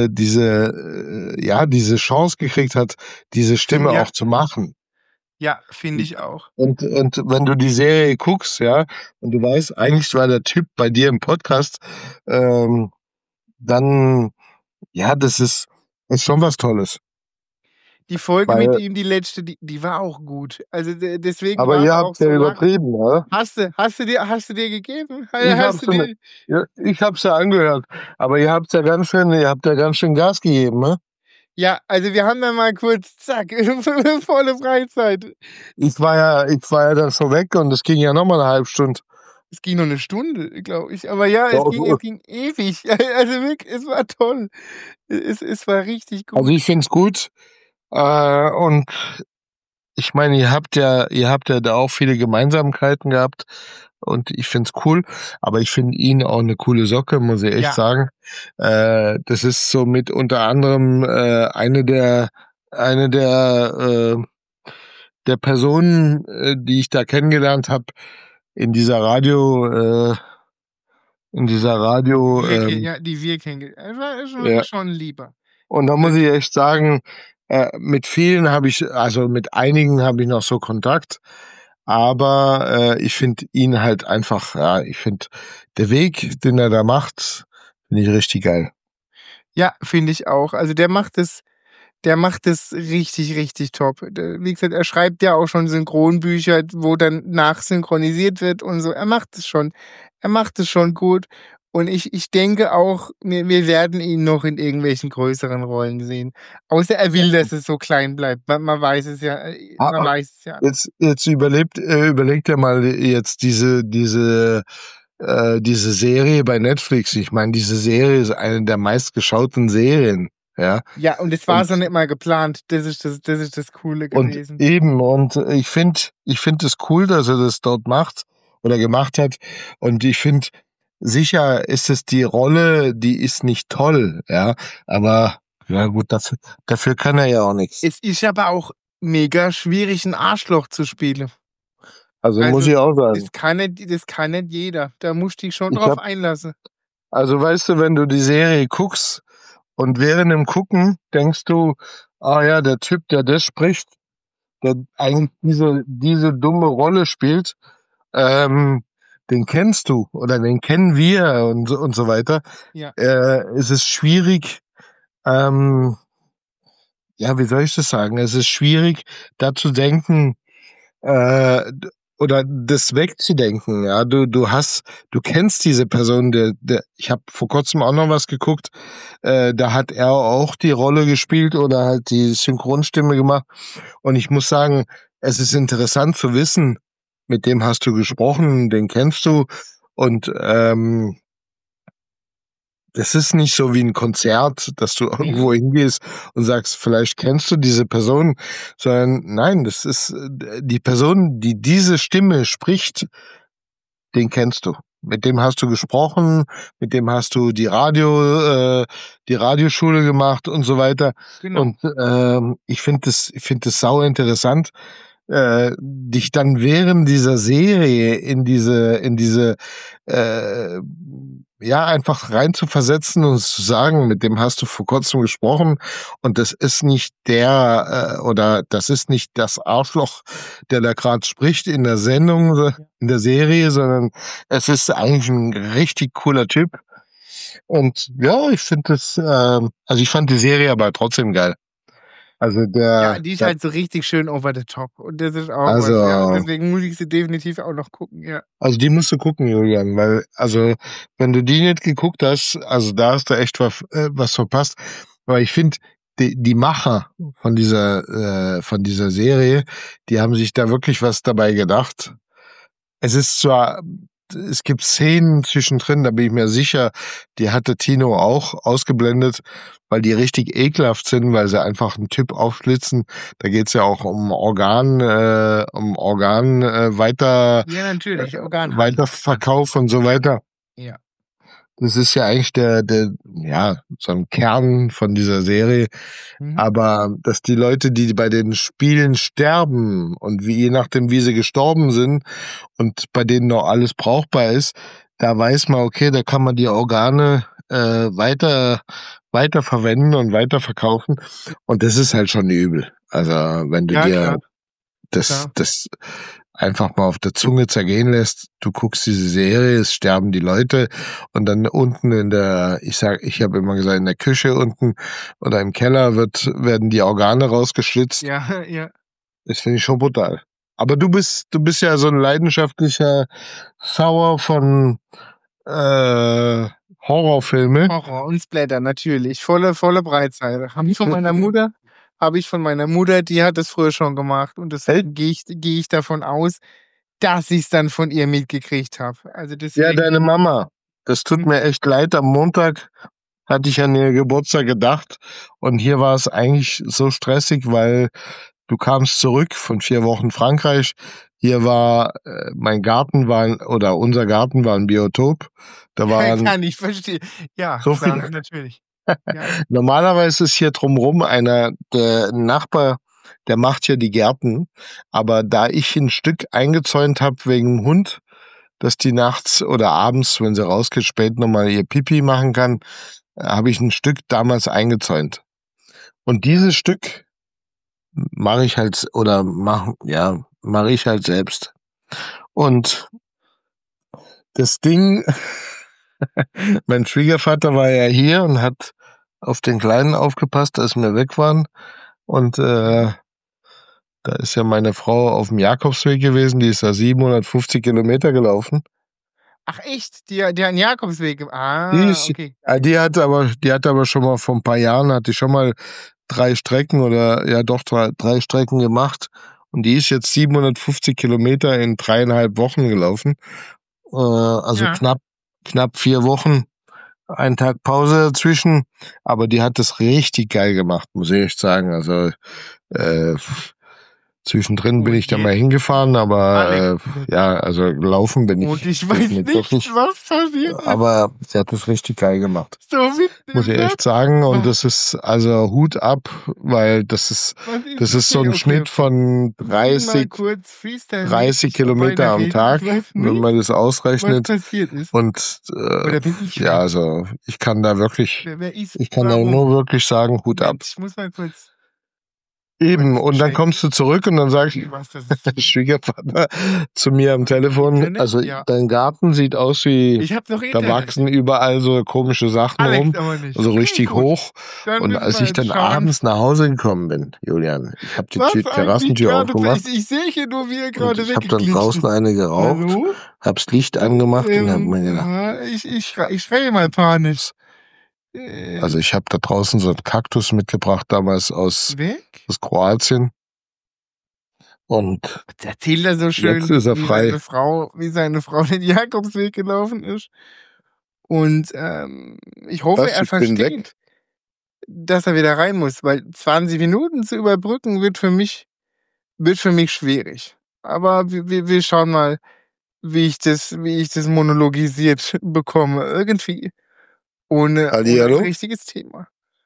S2: diese Chance gekriegt hat, diese Stimme
S1: Ja,
S2: auch zu machen.
S1: ja, finde ich auch.
S2: Und wenn du die Serie guckst, ja, und du weißt, eigentlich war der Typ bei dir im Podcast, ähm, dann, ja, ist schon was Tolles.
S1: Die Folge mit
S2: Weil,
S1: ihm, die letzte, die war auch gut. Also, deswegen
S2: aber
S1: waren
S2: ihr
S1: wir
S2: habt
S1: auch
S2: ja
S1: so lang.
S2: übertrieben, ne?
S1: Hast du dir gegeben?
S2: Ich
S1: Hast
S2: hab's
S1: du
S2: ja,
S1: dir
S2: ich hab's ja angehört. Aber ihr habt ja ganz schön Gas gegeben, ne?
S1: Ja, also wir haben dann mal kurz, zack, volle Freizeit.
S2: Ich war ja dann schon weg und es ging ja noch mal 1/2 Stunde.
S1: Es ging noch 'ne Stunde, glaube ich. Aber ja,
S2: Ja,
S1: es ging ewig. Also wirklich, es war toll. Es war richtig
S2: also
S1: gut.
S2: ich find's gut, und ich meine, ihr habt ja da auch viele Gemeinsamkeiten gehabt und ich find's cool, aber ich finde ihn auch eine coole Socke, muss ich echt
S1: Ja,
S2: sagen. Das ist so mit unter anderem eine der Personen, die ich da kennengelernt habe in dieser Radio, in dieser Radio,
S1: die wir kennen. Er war
S2: ja.
S1: schon lieber.
S2: Und da muss ich echt sagen, mit vielen also mit einigen habe ich noch so Kontakt, aber ich finde ihn halt einfach, ja, ich finde der Weg, den er da macht, finde ich richtig geil.
S1: Ja, finde ich auch. Also der macht es richtig, richtig top. Wie gesagt, er schreibt ja auch schon Synchronbücher, wo dann nachsynchronisiert wird und so. Er macht es schon gut. Und ich denke auch, wir werden ihn noch in irgendwelchen größeren Rollen sehen. Außer er will, dass es so klein bleibt. Man weiß es ja, man
S2: Ah,
S1: weiß es ja.
S2: jetzt überlegt er mal jetzt diese Serie bei Netflix. Ich meine, diese Serie ist eine der meistgeschauten Serien, ja.
S1: Ja, und es war
S2: Und
S1: so nicht mal geplant. Das ist das Coole
S2: Und
S1: gewesen.
S2: eben, und ich finde es cool, dass er das dort macht oder gemacht hat. Und ich finde, sicher ist es die Rolle, die ist nicht toll, ja. Aber ja gut, dafür kann er ja auch nichts.
S1: Es ist aber auch mega schwierig, ein Arschloch zu spielen.
S2: Also muss
S1: Also,
S2: ich auch sagen.
S1: das kann nicht jeder. Da musst du dich schon
S2: Ich
S1: drauf
S2: hab,
S1: einlassen.
S2: also weißt du, wenn du die Serie guckst und während dem Gucken denkst du, ah ja, der Typ, der das spricht, der eigentlich diese dumme Rolle spielt, den kennst du oder den kennen wir und so weiter.
S1: Ja,
S2: Es ist schwierig, ähm, ja, wie soll ich das sagen? Es ist schwierig, da zu denken, oder das wegzudenken. Ja, du kennst diese Person. Ich habe vor kurzem auch noch was geguckt. Da hat er auch die Rolle gespielt oder halt die Synchronstimme gemacht. Und ich muss sagen, es ist interessant zu wissen, mit dem hast du gesprochen, den kennst du. Und das ist nicht so wie ein Konzert, dass du
S1: mhm,
S2: irgendwo hingehst und sagst, vielleicht kennst du diese Person, sondern nein, das ist die Person, die diese Stimme spricht, den kennst du. Mit dem hast du gesprochen, mit dem hast du die Radioschule gemacht und so weiter.
S1: genau.
S2: Und ich finde das sau interessant, dich dann während dieser Serie in diese äh, ja, einfach rein zu versetzen und zu sagen, mit dem hast du vor kurzem gesprochen und das ist nicht oder das ist nicht das Arschloch, der da gerade spricht in der Sendung,
S1: Ja.
S2: in der Serie, sondern es ist eigentlich ein richtig cooler Typ. Und ja, ich finde also ich fand die Serie aber trotzdem geil. Also
S1: Ja, die ist halt so richtig schön over the top. Und das ist auch was, ja.
S2: also
S1: Deswegen muss ich sie definitiv auch noch gucken, ja.
S2: Also die musst du gucken, Julian, weil, also, wenn du die nicht geguckt hast, also da hast du echt was verpasst. Weil ich finde, die Macher von dieser Serie, die haben sich da wirklich was dabei gedacht. Es ist zwar, es gibt Szenen zwischendrin, da bin ich mir sicher, die hatte Tino auch ausgeblendet, weil die richtig ekelhaft sind, weil sie einfach einen Typ aufschlitzen. Da geht's ja auch um Organ
S1: Ja, natürlich, Organhandel.
S2: Weiterverkauf und so weiter.
S1: Ja.
S2: Das ist ja eigentlich ja, so ein Kern von dieser Serie.
S1: Mhm.
S2: Aber dass die Leute, die bei den Spielen sterben und je nachdem, wie sie gestorben sind und bei denen noch alles brauchbar ist, da weiß man, okay, da kann man die Organe weiter verwenden und weiter verkaufen. Und das ist halt schon übel. Also wenn du
S1: Ja,
S2: dir
S1: klar, klar.
S2: das einfach mal auf der Zunge zergehen lässt, du guckst diese Serie, es sterben die Leute und dann unten ich habe immer gesagt, in der Küche unten oder im Keller werden die Organe rausgeschlitzt.
S1: Ja, ja.
S2: Das finde ich schon brutal. Aber du bist ja so ein leidenschaftlicher Schauer von Horrorfilme.
S1: Horror und Splatter, natürlich. Volle Breitseite. Habe ich von meiner Mutter, die hat das früher schon gemacht und
S2: Hey,
S1: deswegen gehe ich davon aus, dass ich es dann von ihr mitgekriegt habe. Also
S2: ja,
S1: deswegen.
S2: deine Mama. Das tut
S1: Hm,
S2: mir echt leid. Am Montag hatte ich an ihr Geburtstag gedacht und hier war es eigentlich so stressig, weil du kamst zurück von 4 Wochen Frankreich. Hier war unser Garten war ein Biotop. Da waren
S1: Kann ich verstehen. Ja,
S2: so
S1: klar,
S2: viele.
S1: natürlich. Ja.
S2: Normalerweise ist hier drumherum der Nachbar, der macht hier die Gärten. Aber da ich ein Stück eingezäunt habe wegen dem Hund, dass die nachts oder abends, wenn sie rausgeht, spät nochmal ihr Pipi machen kann, habe ich ein Stück damals eingezäunt. Und dieses Stück mache ich halt selbst. Und das Ding, mein Schwiegervater war ja hier und hat auf den Kleinen aufgepasst, als wir weg waren. Und da ist ja meine Frau auf dem Jakobsweg gewesen, die ist da 750 Kilometer gelaufen.
S1: Ach echt? Die hat einen Jakobsweg. Okay.
S2: Die hat aber schon mal vor ein paar Jahren, hat die schon mal 3 Strecken drei Strecken gemacht. Und die ist jetzt 750 Kilometer in 3,5 Wochen gelaufen. Also knapp 4 Wochen, einen Tag Pause dazwischen. Aber die hat das richtig geil gemacht, muss ich echt sagen. Also zwischendrin bin ich da mal hingefahren, aber also laufen bin ich.
S1: Und ich weiß nicht, was passiert ist.
S2: Aber sie hat das richtig geil gemacht.
S1: So
S2: muss ich echt sagen. Und das ist also Hut ab, weil das ist so ein Schnitt von 30 Kilometer am Tag, wenn man das ausrechnet.
S1: Was passiert ist.
S2: Und
S1: Oder bin ich
S2: also ich kann da nur wirklich sagen, Hut ab.
S1: Ich muss mal kurz.
S2: Eben, und dann kommst du zurück und dann sagt der Schwiegervater zu mir am Telefon, also dein Garten sieht aus wie, da wachsen überall so komische Sachen rum, also richtig hoch. Und als ich dann abends nach Hause gekommen bin, Julian, ich habe die Terrassentür aufgemacht.
S1: Ich sehe hier nur, wie er gerade
S2: ich habe dann draußen eine geraucht, hab's Licht angemacht und hab mir gedacht,
S1: ich schreie mal panisch.
S2: Also ich habe da draußen so einen Kaktus mitgebracht, damals aus Kroatien. Und
S1: erzählt er so schön,
S2: jetzt ist er frei.
S1: Wie seine Frau den Jakobsweg gelaufen ist. Und ich hoffe, er versteht, dass er wieder rein muss, weil 20 Minuten zu überbrücken wird für mich schwierig. Aber wir schauen mal, wie ich das monologisiert bekomme. Irgendwie. Ohne ein richtiges Thema.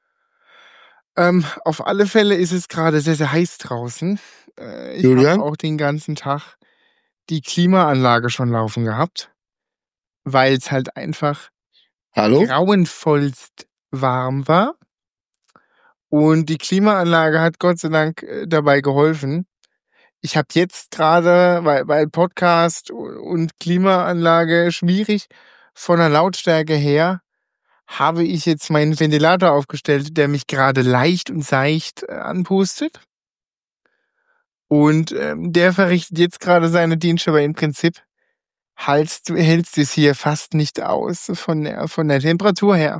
S1: Auf alle Fälle ist es gerade sehr, sehr heiß draußen. Ich habe auch den ganzen Tag die Klimaanlage schon laufen gehabt, weil es halt einfach grauenvollst warm war. Und die Klimaanlage hat Gott sei Dank dabei geholfen. Ich habe jetzt gerade, weil Podcast und Klimaanlage schwierig von der Lautstärke her, habe ich jetzt meinen Ventilator aufgestellt, der mich gerade leicht und seicht anpustet. Und der verrichtet jetzt gerade seine Dienste, aber im Prinzip hältst du es hier fast nicht aus von der Temperatur her.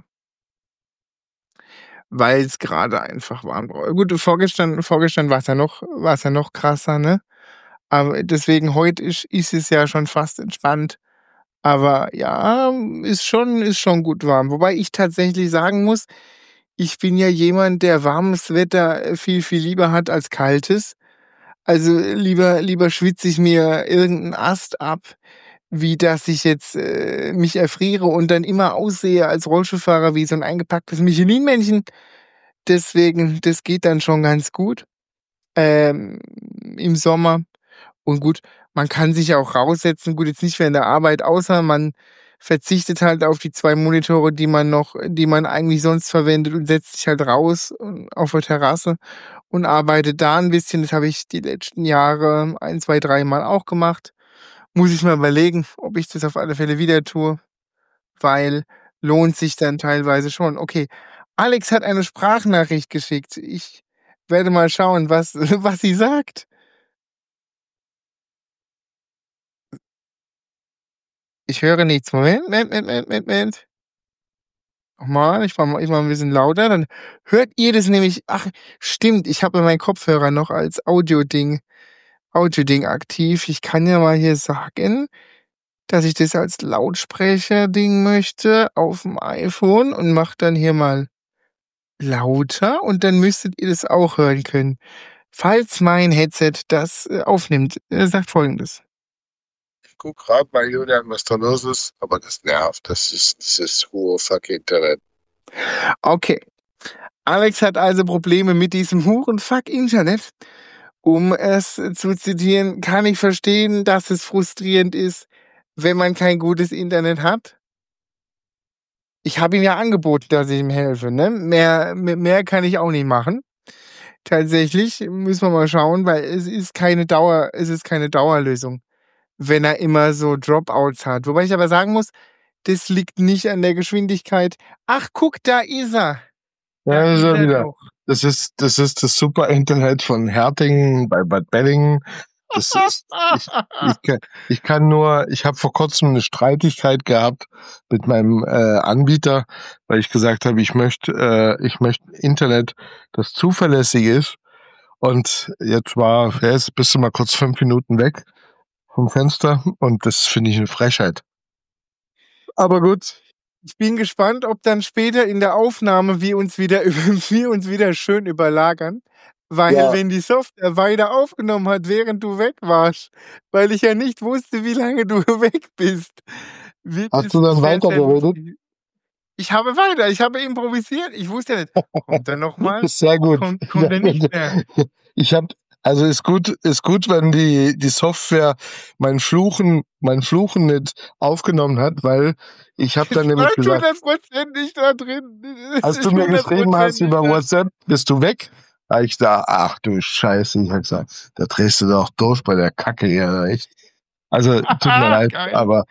S1: Weil es gerade einfach warm war. Gut, vorgestern war es ja noch krasser, ne? Aber deswegen heute ist es ja schon fast entspannt. Aber ja, ist schon gut warm. Wobei ich tatsächlich sagen muss, ich bin ja jemand, der warmes Wetter viel, viel lieber hat als kaltes. Also lieber schwitze ich mir irgendeinen Ast ab, wie dass ich jetzt mich erfriere und dann immer aussehe als Rollstuhlfahrer wie so ein eingepacktes Michelin-Männchen. Deswegen, das geht dann schon ganz gut im Sommer. Und gut, man kann sich ja auch raussetzen, gut, jetzt nicht während der Arbeit, außer man verzichtet halt auf die 2 Monitore, die man eigentlich sonst verwendet und setzt sich halt raus auf der Terrasse und arbeitet da ein bisschen. Das habe ich die letzten Jahre 1, 2, 3 Mal auch gemacht. Muss ich mal überlegen, ob ich das auf alle Fälle wieder tue, weil lohnt sich dann teilweise schon. Okay, Alex hat eine Sprachnachricht geschickt. Ich werde mal schauen, was sie sagt. Ich höre nichts. Moment. Nochmal, ich mach mal ein bisschen lauter. Dann hört ihr das nämlich. Ach, stimmt. Ich habe meinen Kopfhörer noch als Audio-Ding aktiv. Ich kann ja mal hier sagen, dass ich das als Lautsprecher-Ding möchte auf dem iPhone und mache dann hier mal lauter und dann müsstet ihr das auch hören können. falls mein Headset das aufnimmt. Er sagt Folgendes.
S2: Ich guck gerade mal, Julian, was da los ist, aber das nervt. Das ist dieses hohe Fuck-Internet.
S1: Okay. Alex hat also Probleme mit diesem Huren-Fuck-Internet. Um es zu zitieren, kann ich verstehen, dass es frustrierend ist, wenn man kein gutes Internet hat. Ich habe ihm ja angeboten, dass ich ihm helfe. Ne? Mehr kann ich auch nicht machen. Tatsächlich müssen wir mal schauen, weil es ist keine Dauerlösung, wenn er immer so Dropouts hat. Wobei ich aber sagen muss, das liegt nicht an der Geschwindigkeit. Ach, guck, da ist er.
S2: Ja, ist er wieder. Das ist das super Internet von Hertingen bei Bad Belling. Das ist, ich habe vor kurzem eine Streitigkeit gehabt mit meinem Anbieter, weil ich gesagt habe, ich möchte Internet, das zuverlässig ist. Und jetzt bist du mal kurz 5 Minuten weg vom Fenster und das finde ich eine Frechheit. Aber gut.
S1: Ich bin gespannt, ob dann später in der Aufnahme wir uns wieder schön überlagern. Weil wenn die Software weiter aufgenommen hat, während du weg warst, weil ich ja nicht wusste, wie lange du weg bist.
S2: Hast du dann weitergeredet?
S1: Ich habe improvisiert. Ich wusste ja nicht. Kommt er nochmal?
S2: Das ist sehr gut.
S1: Kommt er nicht mehr?
S2: Also ist gut, wenn die Software mein Fluchen nicht aufgenommen hat, weil ich habe dann nämlich gesagt,
S1: 100% da drin.
S2: Als du mir geschrieben hast über WhatsApp, bist du weg? Da ich da, ach du Scheiße, ich hab gesagt, da drehst du doch durch bei der Kacke hier, echt. Also tut mir leid, aber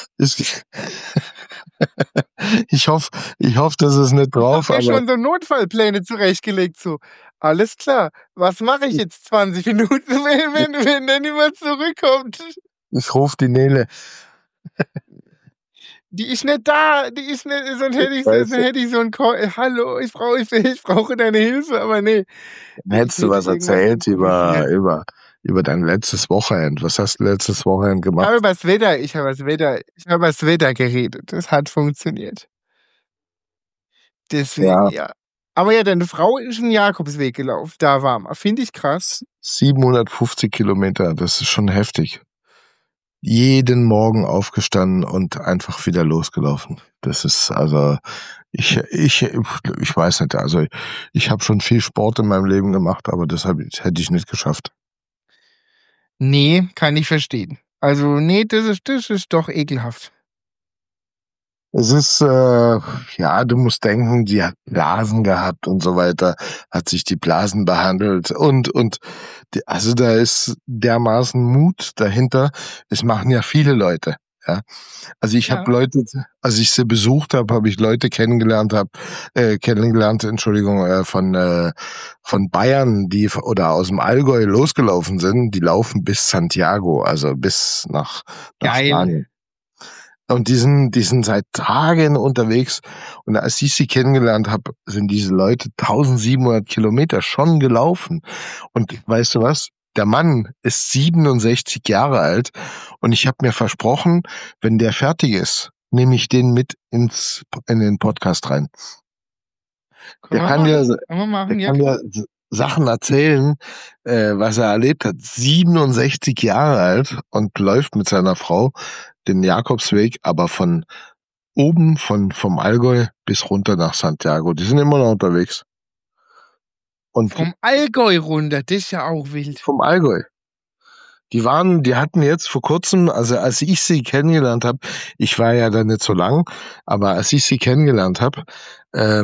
S2: ich hoffe, das ist nicht drauf.
S1: Ich habe ja schon so Notfallpläne zurechtgelegt, so. Alles klar, was mache ich jetzt 20 Minuten, wenn der niemand zurückkommt?
S2: Ich rufe die Nele.
S1: Die ist nicht da, sonst hätte ich so ein Call. Hallo, ich brauche deine Hilfe, aber nee.
S2: Hättest du was erzählt über dein letztes Wochenende? Was hast du letztes Wochenende gemacht?
S1: Ich habe über das Wetter geredet. Das hat funktioniert. Deswegen, ja. Aber ja, deine Frau ist einen Jakobsweg gelaufen. Da war man. Finde ich krass.
S2: 750 Kilometer, das ist schon heftig. Jeden Morgen aufgestanden und einfach wieder losgelaufen. Das ist also, ich weiß nicht, also ich habe schon viel Sport in meinem Leben gemacht, aber das hätte ich nicht geschafft.
S1: Nee, kann ich verstehen. Also, nee, das ist doch ekelhaft.
S2: Es ist, du musst denken, die hat Blasen gehabt und so weiter, hat sich die Blasen behandelt also da ist dermaßen Mut dahinter. Es machen ja viele Leute, ja. Also ich habe Leute, als ich sie besucht habe ich Leute kennengelernt, von Bayern, oder aus dem Allgäu losgelaufen sind, die laufen bis Santiago, also bis nach Spanien. Und die sind seit Tagen unterwegs. Und als ich sie kennengelernt habe, sind diese Leute 1700 Kilometer schon gelaufen. Und weißt du was? Der Mann ist 67 Jahre alt. Und ich habe mir versprochen, wenn der fertig ist, nehme ich den mit in den Podcast rein. Der kann dir Sachen erzählen, was er erlebt hat. 67 Jahre alt und läuft mit seiner Frau den Jakobsweg, aber von oben, vom Allgäu bis runter nach Santiago. Die sind immer noch unterwegs. Und
S1: vom Allgäu runter, das ist ja auch wild.
S2: Vom Allgäu. Die hatten jetzt vor kurzem, also als ich sie kennengelernt habe, ich war ja da nicht so lang, aber als ich sie kennengelernt habe, da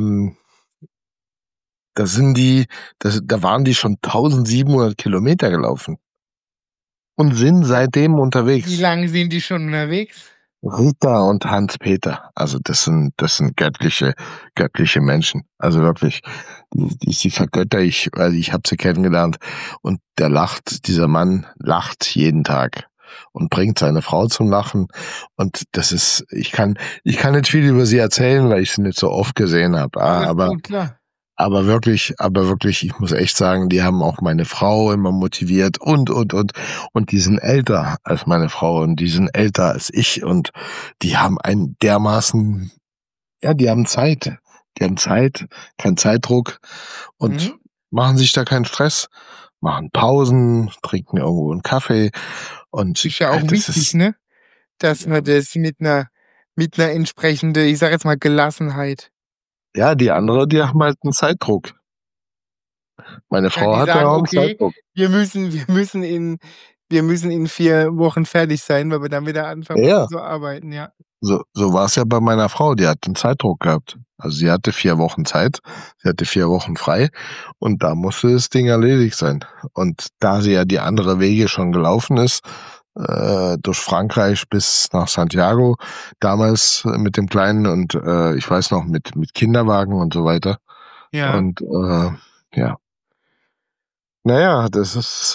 S2: waren die schon 1700 Kilometer gelaufen. Und sind seitdem unterwegs.
S1: Wie lange sind die schon unterwegs?
S2: Rita und Hans-Peter. Also das sind göttliche Menschen. Also wirklich, sie vergötter ich, also ich habe sie kennengelernt und dieser Mann lacht jeden Tag und bringt seine Frau zum Lachen. Und das ist, ich kann nicht viel über sie erzählen, weil ich sie nicht so oft gesehen habe. Aber wirklich, ich muss echt sagen, die haben auch meine Frau immer motiviert und die sind älter als meine Frau und die sind älter als ich und die haben einen dermaßen, die haben Zeit, keinen Zeitdruck und machen sich da keinen Stress machen Pausen, trinken irgendwo einen Kaffee und
S1: Ist ja auch
S2: das
S1: wichtig,
S2: ist
S1: ne? Dass man das mit einer entsprechenden, ich sage jetzt mal, Gelassenheit.
S2: ja, die andere, die haben halt 'n Zeitdruck. Meine
S1: Ja,
S2: Frau
S1: die
S2: hat ja
S1: sagen:
S2: auch 'n
S1: „Okay,
S2: Zeitdruck.
S1: wir müssen in 4 Wochen fertig sein, weil wir dann wieder anfangen
S2: Ja,
S1: müssen
S2: ja,
S1: zu arbeiten“, ja.
S2: so war's ja bei meiner Frau, die hat 'n Zeitdruck gehabt. Also, sie hatte 4 Wochen Zeit, sie hatte 4 Wochen frei und da musste das Ding erledigt sein. Und da sie ja die andere Wege schon gelaufen ist, durch Frankreich bis nach Santiago, damals mit dem Kleinen und, ich weiß noch, mit Kinderwagen und so weiter.
S1: Ja.
S2: Und, ja. Na ja, das ist,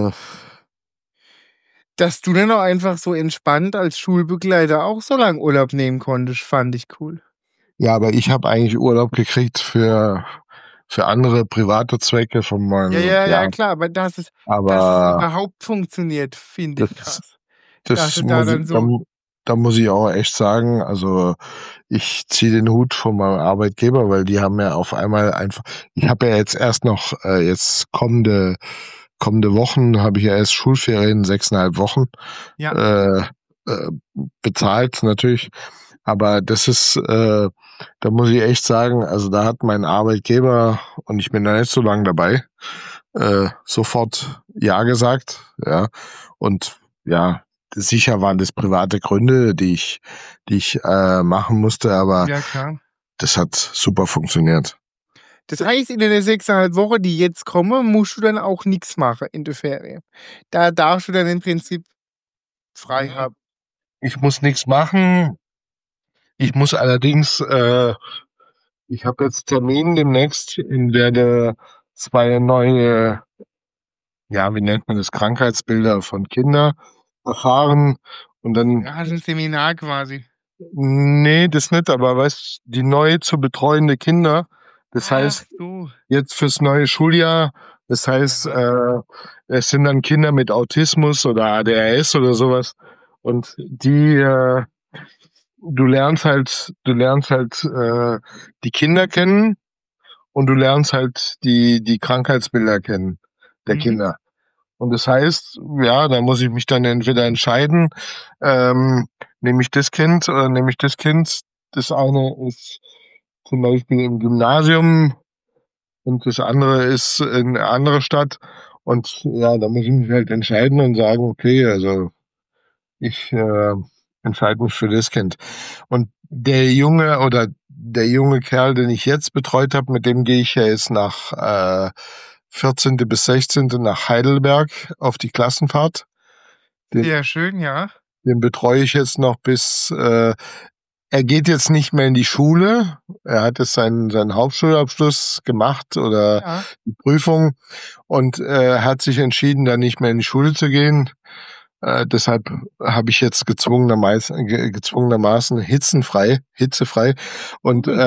S1: Dass du dann auch einfach so entspannt als Schulbegleiter auch so lang Urlaub nehmen konntest, fand ich cool.
S2: ja, aber ich habe eigentlich Urlaub gekriegt für andere private Zwecke von
S1: Ja,
S2: meinem
S1: ja,
S2: ja,
S1: ja, klar, aber dass es
S2: aber
S1: überhaupt funktioniert, finde ich
S2: das
S1: krass. Dass
S2: das
S1: du da
S2: muss ich
S1: dann so
S2: da muss ich auch echt sagen, also, ich ziehe den Hut vor meinem Arbeitgeber, weil die haben ja auf einmal einfach ich habe ja jetzt erst noch jetzt kommende Wochen habe ich ja erst Schulferien, 6,5 Wochen,
S1: ja,
S2: äh, äh, bezahlt natürlich. Aber das ist, da muss ich echt sagen, also, da hat mein Arbeitgeber und ich bin da nicht so lang dabei, sofort ja gesagt, ja. Und ja, sicher waren das private Gründe, die ich machen musste, aber
S1: ja klar.
S2: das hat super funktioniert.
S1: Das heißt, in der 6,5 Wochen, die jetzt kommen, musst du dann auch nix machen in der Ferien. Da darfst du dann im Prinzip frei haben.
S2: Ich muss nix machen. Ich muss allerdings ich habe jetzt Termin demnächst und werde 2 neue, ja, wie nennt man das, Krankheitsbilder von Kindern erfahren und dann
S1: Ja, hast 'n Seminar quasi.
S2: ne, das nicht, aber weißt, die neu zu betreuende Kinder, das
S1: Ach
S2: heißt,
S1: so.
S2: jetzt fürs neue Schuljahr, das heißt,
S1: Ja.
S2: es sind dann Kinder mit Autismus oder ADHS oder so was und die, du lernst halt die Kinder kennen und du lernst halt die Krankheitsbilder kennen der
S1: Mhm.
S2: Kinder. Und das heißt, ja, da muss ich mich dann entweder entscheiden, ähm, nehme ich das Kind oder nehme ich das Kind. Das eine ist zum Beispiel im Gymnasium und das andere ist in 'ne andere Stadt. Und ja, da muss ich mich halt entscheiden und sagen: „Okay, also ich, entscheide mich für das Kind.“ Und der junge Kerl, den ich jetzt betreut habe, mit dem gehe ich ja jetzt nach 14. bis 16. nach Heidelberg auf die Klassenfahrt. Den
S1: Sehr schön, ja.
S2: den betreue ich jetzt noch bis er geht jetzt nicht mehr in die Schule. Er hat jetzt seinen Hauptschulabschluss gemacht oder
S1: Ja.
S2: die Prüfung und, hat sich entschieden, dann nicht mehr in die Schule zu gehen. Deshalb habe ich jetzt gezwungenermaßen hitzefrei und,
S1: Cool.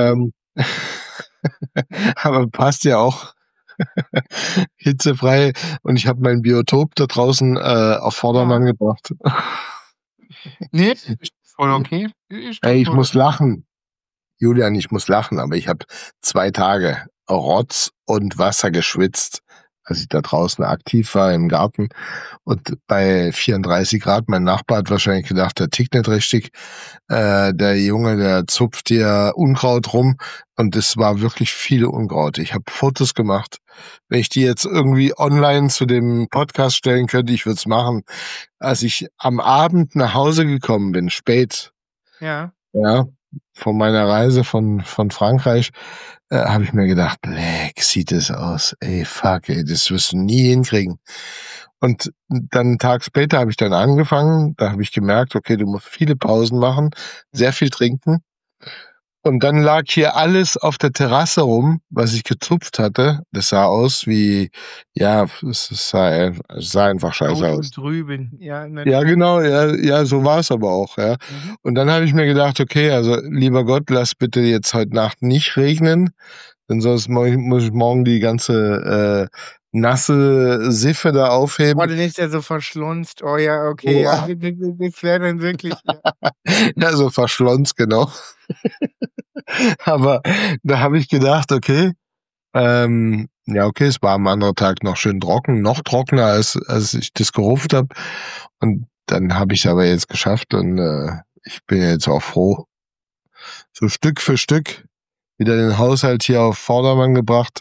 S2: aber passt ja auch, hitzefrei und ich habe mein Biotop da draußen, auf
S1: Ja.
S2: Vordermann gebracht.
S1: Ne, ist voll okay. Ist doch
S2: Ey, ich
S1: voll
S2: muss
S1: okay.
S2: lachen. Julian, ich muss lachen, aber ich habe 2 Tage Rotz und Wasser geschwitzt, als ich da draußen aktiv war im Garten und bei 34 Grad. Mein Nachbar hat wahrscheinlich gedacht, der tickt nicht richtig. Der Junge, der zupft hier Unkraut rum und es war wirklich viel Unkraut. Ich habe Fotos gemacht. Wenn ich die jetzt irgendwie online zu dem Podcast stellen könnte, ich würde es machen. Als ich am Abend nach Hause gekommen bin, spät,
S1: Ja.
S2: ja, von meiner Reise von Frankreich, habe ich mir gedacht: „Leck, sieht das aus. Ey, fuck, ey, das wirst du nie hinkriegen.“ Und dann 'n Tag später habe ich dann angefangen, da habe ich gemerkt: „Okay, du musst viele Pausen machen, sehr viel trinken.“ Und dann lag hier alles auf der Terrasse rum, was ich gezupft hatte. Das sah aus wie ja, es sah einfach scheiße
S1: Kraut
S2: aus.
S1: und Rüben. Ja,
S2: Ja,
S1: natürlich.
S2: genau, ja, ja, so war's aber auch, ja.
S1: Mhm.
S2: Und dann habe ich mir gedacht: „Okay, also lieber Gott, lass bitte jetzt heute Nacht nicht regnen, denn sonst muss ich morgen die ganze, nasse Siffe da
S1: Oh,
S2: aufheben.“
S1: dann ist er so verschlunzt. Oh ja, okay, ja.
S2: Oh,
S1: Das wäre dann wirklich ja.
S2: ja, so verschlonzt, genau. Aber da habe ich gedacht: „Okay, Ja, okay, es war am anderen Tag noch schön trocken, noch trockener, als ich das gehofft habe. Und dann habe ich es aber jetzt geschafft und ich bin jetzt auch froh. So Stück für Stück wieder den Haushalt hier auf Vordermann gebracht.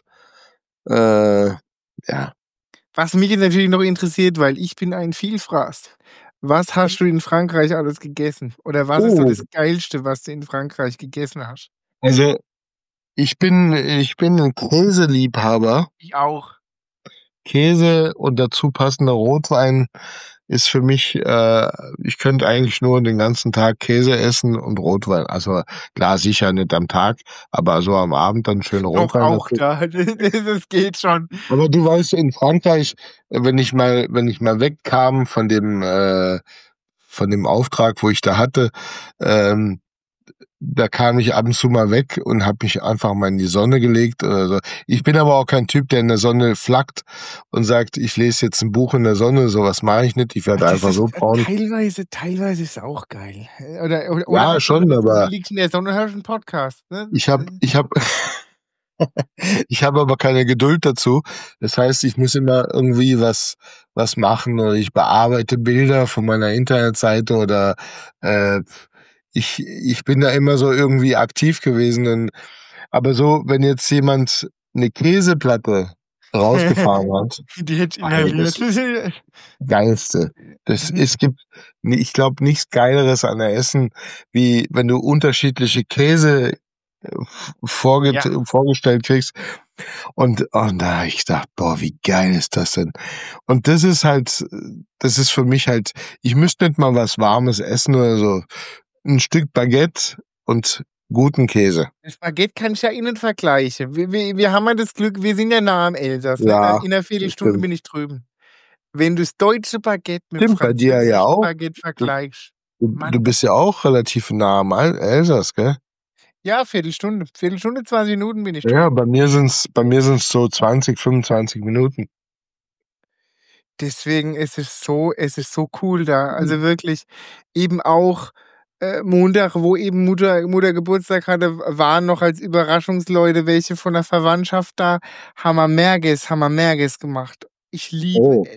S2: Ja.
S1: Was mich jetzt natürlich noch interessiert, weil ich bin ein Vielfraß. Was hast du in Frankreich alles gegessen? Oder was ist so das Geilste, was du in Frankreich gegessen hast?
S2: Also ich bin ein Käseliebhaber.
S1: Ich auch.
S2: Käse und dazu passender Rotwein ist für mich, ich könnte eigentlich nur den ganzen Tag Käse essen und Rotwein. Also klar, sicher nicht am Tag, aber so am Abend dann schön
S1: Doch,
S2: Rotwein
S1: auch
S2: dazu.
S1: da. Das geht schon.
S2: Aber du weißt, in Frankreich, wenn ich mal wegkam von dem Auftrag, wo ich da hatte, da kam ich ab und zu mal weg und habe mich einfach mal in die Sonne gelegt oder so. Ich bin aber auch kein Typ, der in der Sonne flackt und sagt, ich lese jetzt ein Buch in der Sonne. Sowas mache ich nicht. Ich werde
S1: Das
S2: einfach
S1: ist
S2: so braun.
S1: teilweise ist auch geil. Oder
S2: Ja,
S1: einfach
S2: schon,
S1: du
S2: aber
S1: liegst in der Sonne und hörst 'n Podcast, ne?
S2: ich habe ich habe aber keine Geduld dazu. Das heißt, ich muss immer irgendwie was machen oder ich bearbeite Bilder von meiner Internetseite oder äh, ich bin da immer so irgendwie aktiv gewesen. Aber so, wenn jetzt jemand eine Käseplatte rausgefahren hat,
S1: Die hätte ich
S2: ey, das
S1: inhaliert.
S2: ist das Geilste. Es gibt, ich glaube, nichts Geileres an der Essen, wie wenn du unterschiedliche Käse
S1: Ja.
S2: vorgestellt kriegst. Und da hab ich gedacht, boah, wie geil ist das denn? Und das ist für mich halt, ich müsste nicht mal was Warmes essen oder so. Ein Stück Baguette und guten Käse.
S1: Das Baguette kann ich ja innen vergleichen. Wir haben ja das Glück, wir sind ja nah am Elsass, ne?
S2: Ja,
S1: In 'ner
S2: das
S1: Viertelstunde
S2: stimmt.
S1: bin ich drüben. Wenn du's deutsche Baguette mit'm
S2: Stimmt, bei dir ja
S1: französischen
S2: auch.
S1: Baguette
S2: Du
S1: vergleichst,
S2: du
S1: Mann.
S2: bist ja auch relativ nah am Elsass, gell?
S1: Ja, Viertelstunde. 20 Minuten bin ich
S2: Ja,
S1: drüben.
S2: bei mir sind's so 20, 25 Minuten.
S1: Deswegen ist es so cool da. Also wirklich eben auch, Montag, wo eben Mutter Geburtstag hatte, waren noch als Überraschungsleute welche von der Verwandtschaft da, haben wir Merguez gemacht. Ich liebe
S2: Oh.
S1: es.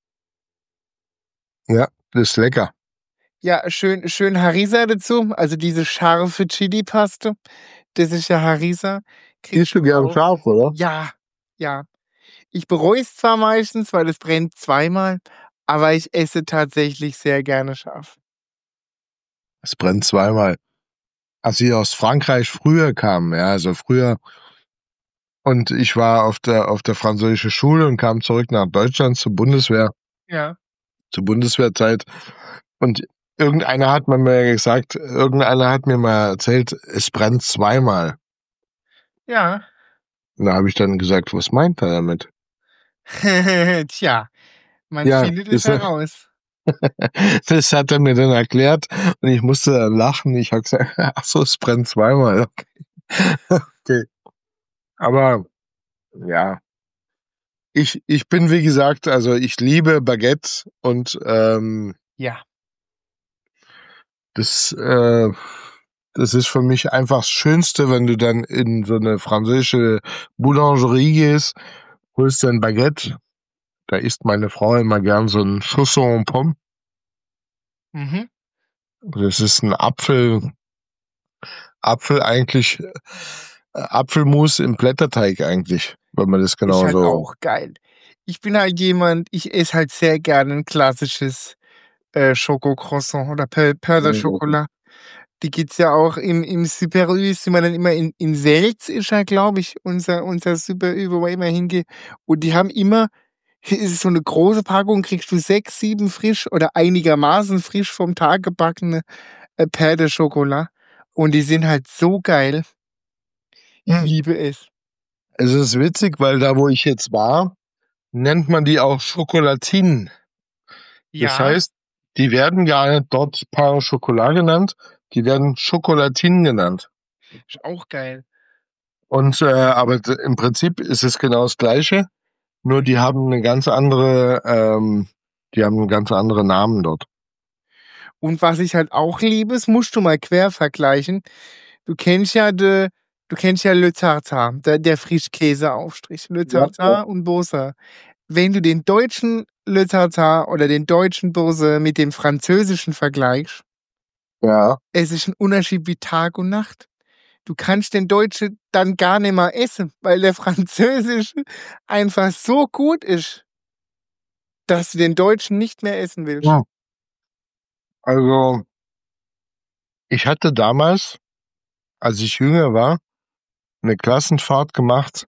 S2: Ja, das ist lecker.
S1: Ja, schön Harissa dazu, also diese scharfe Chilipaste. Das ist ja Harissa.
S2: Isst
S1: Kriegst
S2: du
S1: du
S2: gern
S1: auch.
S2: scharf, oder?
S1: Ja, ja. Ich bereue es zwar meistens, weil es brennt zweimal, aber ich esse tatsächlich sehr gerne scharf.
S2: Es brennt zweimal. Als ich aus Frankreich früher kam, ja, also früher und ich war auf der französischen Schule und kam zurück nach Deutschland zur
S1: Ja.
S2: Bundeswehrzeit und irgendeiner hat mir mal erzählt, es brennt zweimal.
S1: Ja.
S2: Und da habe ich dann gesagt: „Was meint er damit?"
S1: Tja, man
S2: Ja,
S1: findet es heraus.
S2: das hat er mir dann erklärt und ich musste dann lachen. Ich habe gesagt: „Ach so, es brennt zweimal." Okay. Aber ja, ich bin, wie gesagt, also ich liebe Baguette und
S1: Ja.
S2: das das ist für mich einfach das Schönste, wenn du dann in so eine französische Boulangerie gehst, holst dir 'n Baguette. Da isst meine Frau immer gern so 'n Chausson aux Pommes.
S1: Mhm.
S2: Das ist 'n Apfel eigentlich Apfelmus im Blätterteig eigentlich, wenn man das
S1: Ist
S2: genau
S1: halt
S2: so.
S1: auch geil. Ich bin halt jemand, ich esse halt sehr gerne 'n klassisches, Schokocroissant oder Pain de
S2: Mhm.
S1: Chocolat. Die gibt's ja auch im Super U, sind wir dann immer in Selz ist ja, glaube ich, unser Super U, wo wir immer hingehen. Und die haben immer ist es so 'ne große Packung, kriegst du 6, 7 frisch oder einigermaßen frisch vom Tag gebackene, Pain de Chocolat. Und die sind halt so geil. Ich liebe es.
S2: Es ist witzig, weil da, wo ich jetzt war, nennt man die auch Chocolatine. Das
S1: Ja,
S2: heißt, die werden gar nicht dort Pain au Chocolat genannt, die werden Chocolatine genannt.
S1: ist auch geil.
S2: Und, aber im Prinzip ist es genau das Gleiche, nur
S1: Mhm.
S2: die haben ganz andere Namen dort.
S1: Und was ich halt auch liebe, das musst du mal quer vergleichen. Du kennst ja Du kennst ja Le Tartar, der Frischkäseaufstrich. Le Tartar und Boursin. Wenn du den deutschen Le Tartar oder den deutschen Boursin mit dem französischen vergleichst,
S2: Ja.
S1: es ist ein Unterschied wie Tag und Nacht. Du kannst den Deutschen dann gar nicht mehr essen, weil der Französische einfach so gut ist, dass du den Deutschen nicht mehr essen willst.
S2: Ja. Also, ich hatte damals, als ich jünger war, eine Klassenfahrt gemacht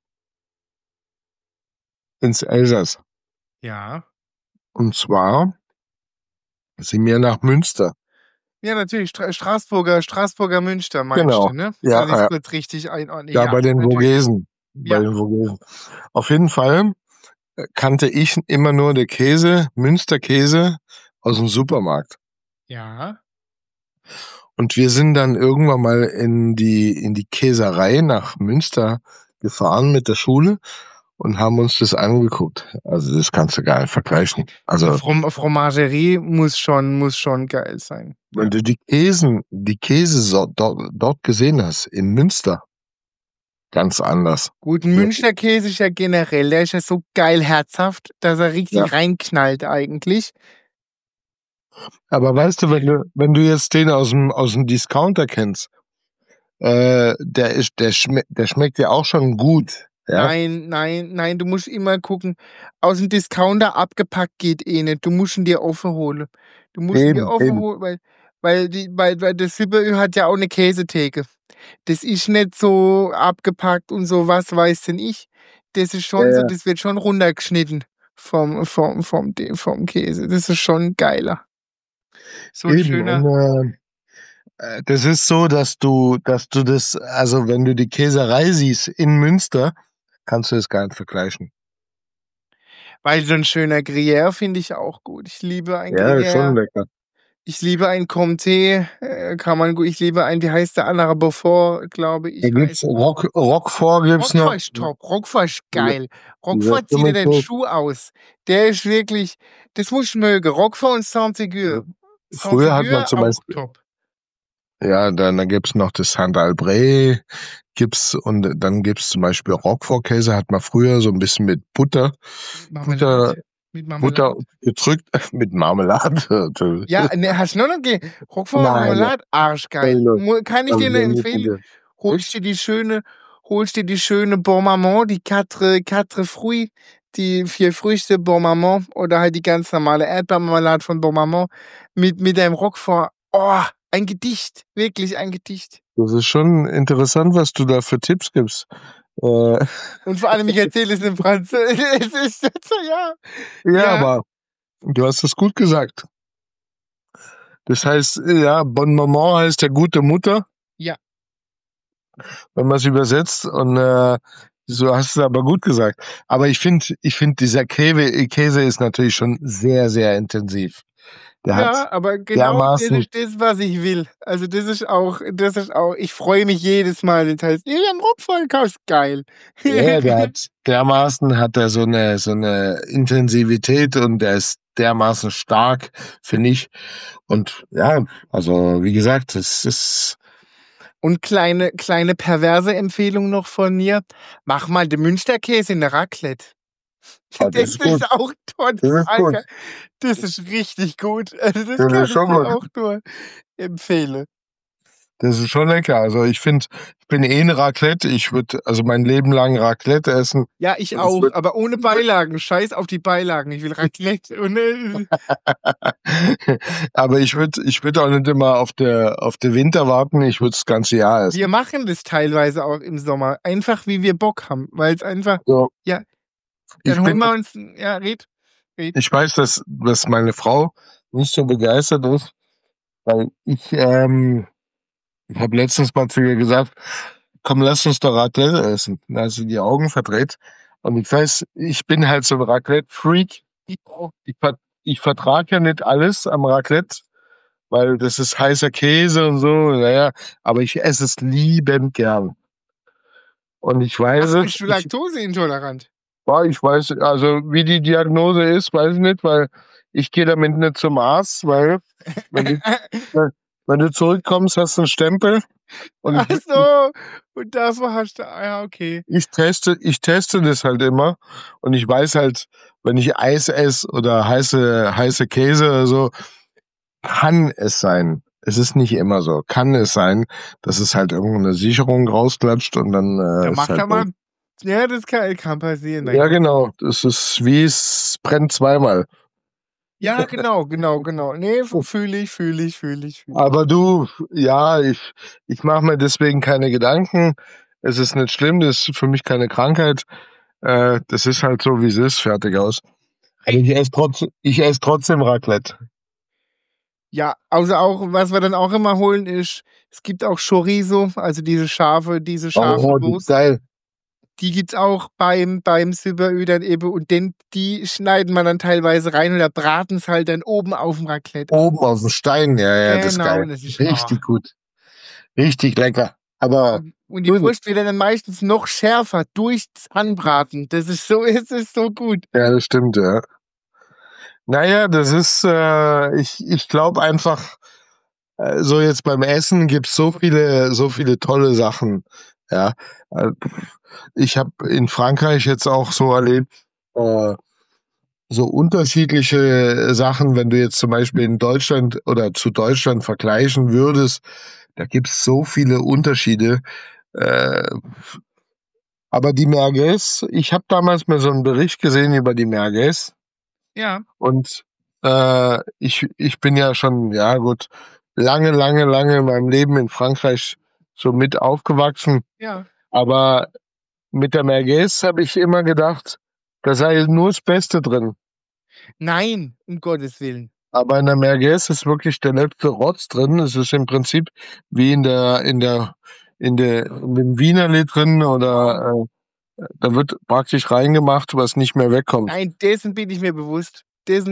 S2: ins Elsass.
S1: Ja.
S2: Und zwar sind wir nach Münster.
S1: Ja, natürlich. Straßburger Münster meinst
S2: Genau.
S1: du, ne?
S2: Ja,
S1: Dass ich es kurz richtig einordne.
S2: da bei den
S1: natürlich.
S2: Vogesen. Bei
S1: Ja.
S2: den Vogesen. Auf jeden Fall kannte ich immer nur den Käse, Münsterkäse aus dem Supermarkt.
S1: Ja.
S2: Und wir sind dann irgendwann mal in die Käserei nach Münster gefahren mit der Schule und haben uns das angeguckt. Also das kannst du gar nicht vergleichen. Also
S1: Fromagerie muss schon geil sein.
S2: wenn du die Käse dort gesehen hast, in Münster, ganz anders.
S1: Gut, ein Münsterkäse ist ja generell, der ist ja so geil herzhaft, dass er richtig reinknallt eigentlich.
S2: Aber weißt du, wenn du jetzt den aus dem Discounter kennst, der schmeckt ja auch schon gut. Ja?
S1: Nein, du musst immer gucken. Aus dem Discounter abgepackt geht eh nicht. Du musst ihn dir offen holen. Du musst ihn dir offen holen, weil das Süperö hat ja auch eine Käsetheke. Das ist nicht so abgepackt und so, was weiß denn ich. Das ist schon so, das wird schon runtergeschnitten vom Käse. Das ist schon geiler. So ein schöner.
S2: Und, das ist so, dass du das, also wenn du die Käserei siehst in Münster, kannst du das gar nicht vergleichen.
S1: Weil so ein schöner Gruyère finde ich auch gut. Ich liebe ein
S2: Ja, ist schon
S1: Gruyère.
S2: lecker.
S1: Ich liebe ein Comté, ich liebe ein, wie heißt der andere, Beaufort, glaube ich.
S2: Da gibt's Roquefort gibt's noch.
S1: Roquefort ist top, Roquefort ist geil.
S2: Ja,
S1: Roquefort zieht dir den Schuh aus. Der ist wirklich, das muss ich mögen. Roquefort und Saint-Ségur.
S2: Früher hat man zum
S1: auch
S2: Beispiel,
S1: top.
S2: ja, dann gibt's noch das Saint-Albret, und dann gibt's zum Beispiel Roquefort-Käse, hat man früher so ein bisschen mit Butter gedrückt, mit Marmelade.
S1: Ja, ne, hast du noch nicht Roquefort Marmelade? Arschgeil. Kann ich dir nur empfehlen. Holst dir die schöne Bon Maman, die quatre Fruits, die 4 Früchte Bon Maman oder halt die ganz normale Erdbeermarmelade von Bon Maman mit einem Roquefort. Oh, ein Gedicht. Wirklich ein Gedicht.
S2: Das ist schon interessant, was du da für Tipps gibst.
S1: Und vor allem, ich erzähle es in Französisch. Es ist so, ja.
S2: Ja, aber du hast es gut gesagt. Das heißt, ja, Bonne Maman heißt ja gute Mutter.
S1: Ja.
S2: Wenn man es übersetzt. Und so hast du es aber gut gesagt. Aber ich finde, dieser Käse ist natürlich schon sehr, sehr intensiv.
S1: Aber genau das ist das, was ich will. Also das ist auch, ich freue mich jedes Mal. Das heißt, ich habe Roquefort gekauft, geil.
S2: Ja, hat er so eine Intensivität und der ist dermaßen stark, finde ich. Und ja, also wie gesagt, es ist.
S1: Und kleine perverse Empfehlung noch von mir. Mach mal den Münsterkäse in der Raclette.
S2: Das ist
S1: auch toll. Das ist richtig gut. Also das kann ich dir auch nur empfehlen.
S2: Das ist schon lecker. Also ich finde, ich bin ein Raclette. Ich würde also mein Leben lang Raclette essen.
S1: Ja, ich auch, aber ohne Beilagen. Scheiß auf die Beilagen. Ich will Raclette.
S2: Aber ich würde auch nicht immer auf der Winter warten. Ich würde das ganze Jahr essen.
S1: Wir machen das teilweise auch im Sommer. Einfach, wie wir Bock haben. Weil es einfach, ja. Dann holen wir uns, ja, red.
S2: Ich weiß, dass meine Frau nicht so begeistert ist, weil ich habe letztens mal zu ihr gesagt, komm, lass uns doch Raclette essen. Da hat sie die Augen verdreht. Und ich weiß, ich bin halt so ein Raclette-Freak. Ich vertrage ja nicht alles am Raclette, weil das ist heißer Käse und so, naja, aber ich esse es liebend gern. Und ich weiß es.
S1: Bist du laktoseintolerant?
S2: Ich weiß, also wie die Diagnose ist, weiß ich nicht, weil ich gehe damit nicht zum Arzt, weil wenn wenn du zurückkommst, hast du einen Stempel. Und
S1: Ach so, und dafür hast du, ja, okay.
S2: ich teste das halt immer. Und ich weiß halt, wenn ich Eis esse oder heiße Käse oder so, kann es sein. Es ist nicht immer so. Kann es sein, dass es halt irgendeine Sicherung rausklatscht und dann
S1: Da
S2: ist
S1: macht
S2: halt
S1: er mal, ja, das kann passieren.
S2: ja, genau. Das ist wie es brennt zweimal.
S1: Ja, genau. Nee, fühle ich.
S2: Aber du, ja, ich mache mir deswegen keine Gedanken. Es ist nicht schlimm, das ist für mich keine Krankheit. Das ist halt so, wie es ist, fertig aus. Aber ich esse trotzdem Raclette.
S1: Ja, also auch, was wir dann auch immer holen, ist, es gibt auch Chorizo, also diese scharfe
S2: Oh, die ist
S1: Wurst.
S2: geil.
S1: Die gibt's auch beim Silberö dann eben und die schneiden man dann teilweise rein oder braten es halt dann oben auf dem Raclette.
S2: Oben auf dem Stein, ja, das ist
S1: Genau,
S2: geil.
S1: das ist
S2: Richtig gut. Richtig lecker. Aber
S1: und die Wurst wird dann meistens noch schärfer durchs Anbraten. Es ist so gut.
S2: ja, das stimmt, ja. Naja, das ist, ich glaube einfach, so jetzt beim Essen gibt's so viele tolle Sachen. Ja, Äh, ich habe in Frankreich jetzt auch so erlebt, so unterschiedliche Sachen, wenn du jetzt zum Beispiel in Deutschland oder zu Deutschland vergleichen würdest, da gibt's so viele Unterschiede. Äh, aber die Merguez, ich habe damals mal so einen Bericht gesehen über die Merguez.
S1: Ja.
S2: Und ich bin ja schon, ja gut, lange in meinem Leben in Frankreich so mit aufgewachsen.
S1: Ja.
S2: Aber mit der Merguez habe ich immer gedacht, da sei nur das Beste drin.
S1: Nein, um Gottes Willen.
S2: Aber in der Merguez ist wirklich der letzte Rotz drin. Es ist im Prinzip wie in dem Wienerli drin oder da wird praktisch reingemacht, was nicht mehr wegkommt.
S1: Nein, dessen bin ich mir bewusst.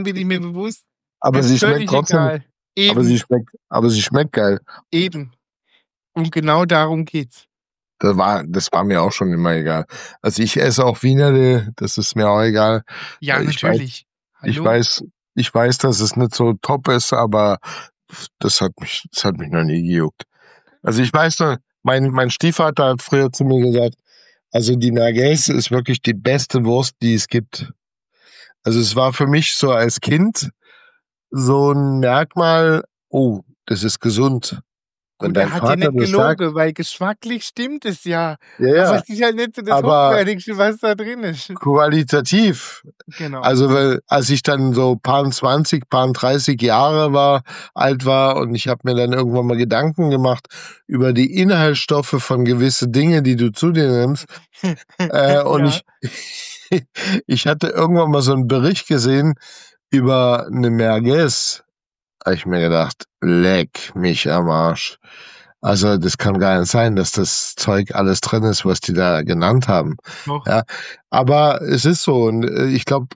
S2: Aber
S1: ist
S2: sie
S1: völlig
S2: schmeckt trotzdem.
S1: egal. Eben.
S2: Aber sie schmeckt geil.
S1: Eben. Und genau darum geht's.
S2: Das war mir auch schon immer egal. Also ich esse auch Wienerle, das ist mir auch egal.
S1: Ja, natürlich.
S2: Ich weiß, dass es nicht so top ist, aber das hat mich noch nie gejuckt. Also ich weiß noch, mein Stiefvater hat früher zu mir gesagt, also die Merguez ist wirklich die beste Wurst, die es gibt. Also es war für mich so als Kind so ein Merkmal, oh, das ist gesund. Wenn
S1: Gut, er
S2: dein
S1: hat ja
S2: Vater
S1: nicht
S2: das sagt,
S1: gelogen, weil geschmacklich stimmt es ja.
S2: ja,
S1: Aber es ist halt nicht so das
S2: aber
S1: Hochwertigste, was da drin ist.
S2: qualitativ.
S1: Genau.
S2: Also, weil, als ich dann so paar 20, paar 30 Jahre alt war und ich habe mir dann irgendwann mal Gedanken gemacht über die Inhaltsstoffe von gewisse Dinge, die du zu dir nimmst. Und
S1: Ja.
S2: ich hatte irgendwann mal so einen Bericht gesehen über eine Merguez. Habe ich mir gedacht, leck mich am Arsch. Also das kann gar nicht sein, dass das Zeug alles drin ist, was die da genannt haben.
S1: Doch.
S2: Ja, aber es ist so. Und ich glaube,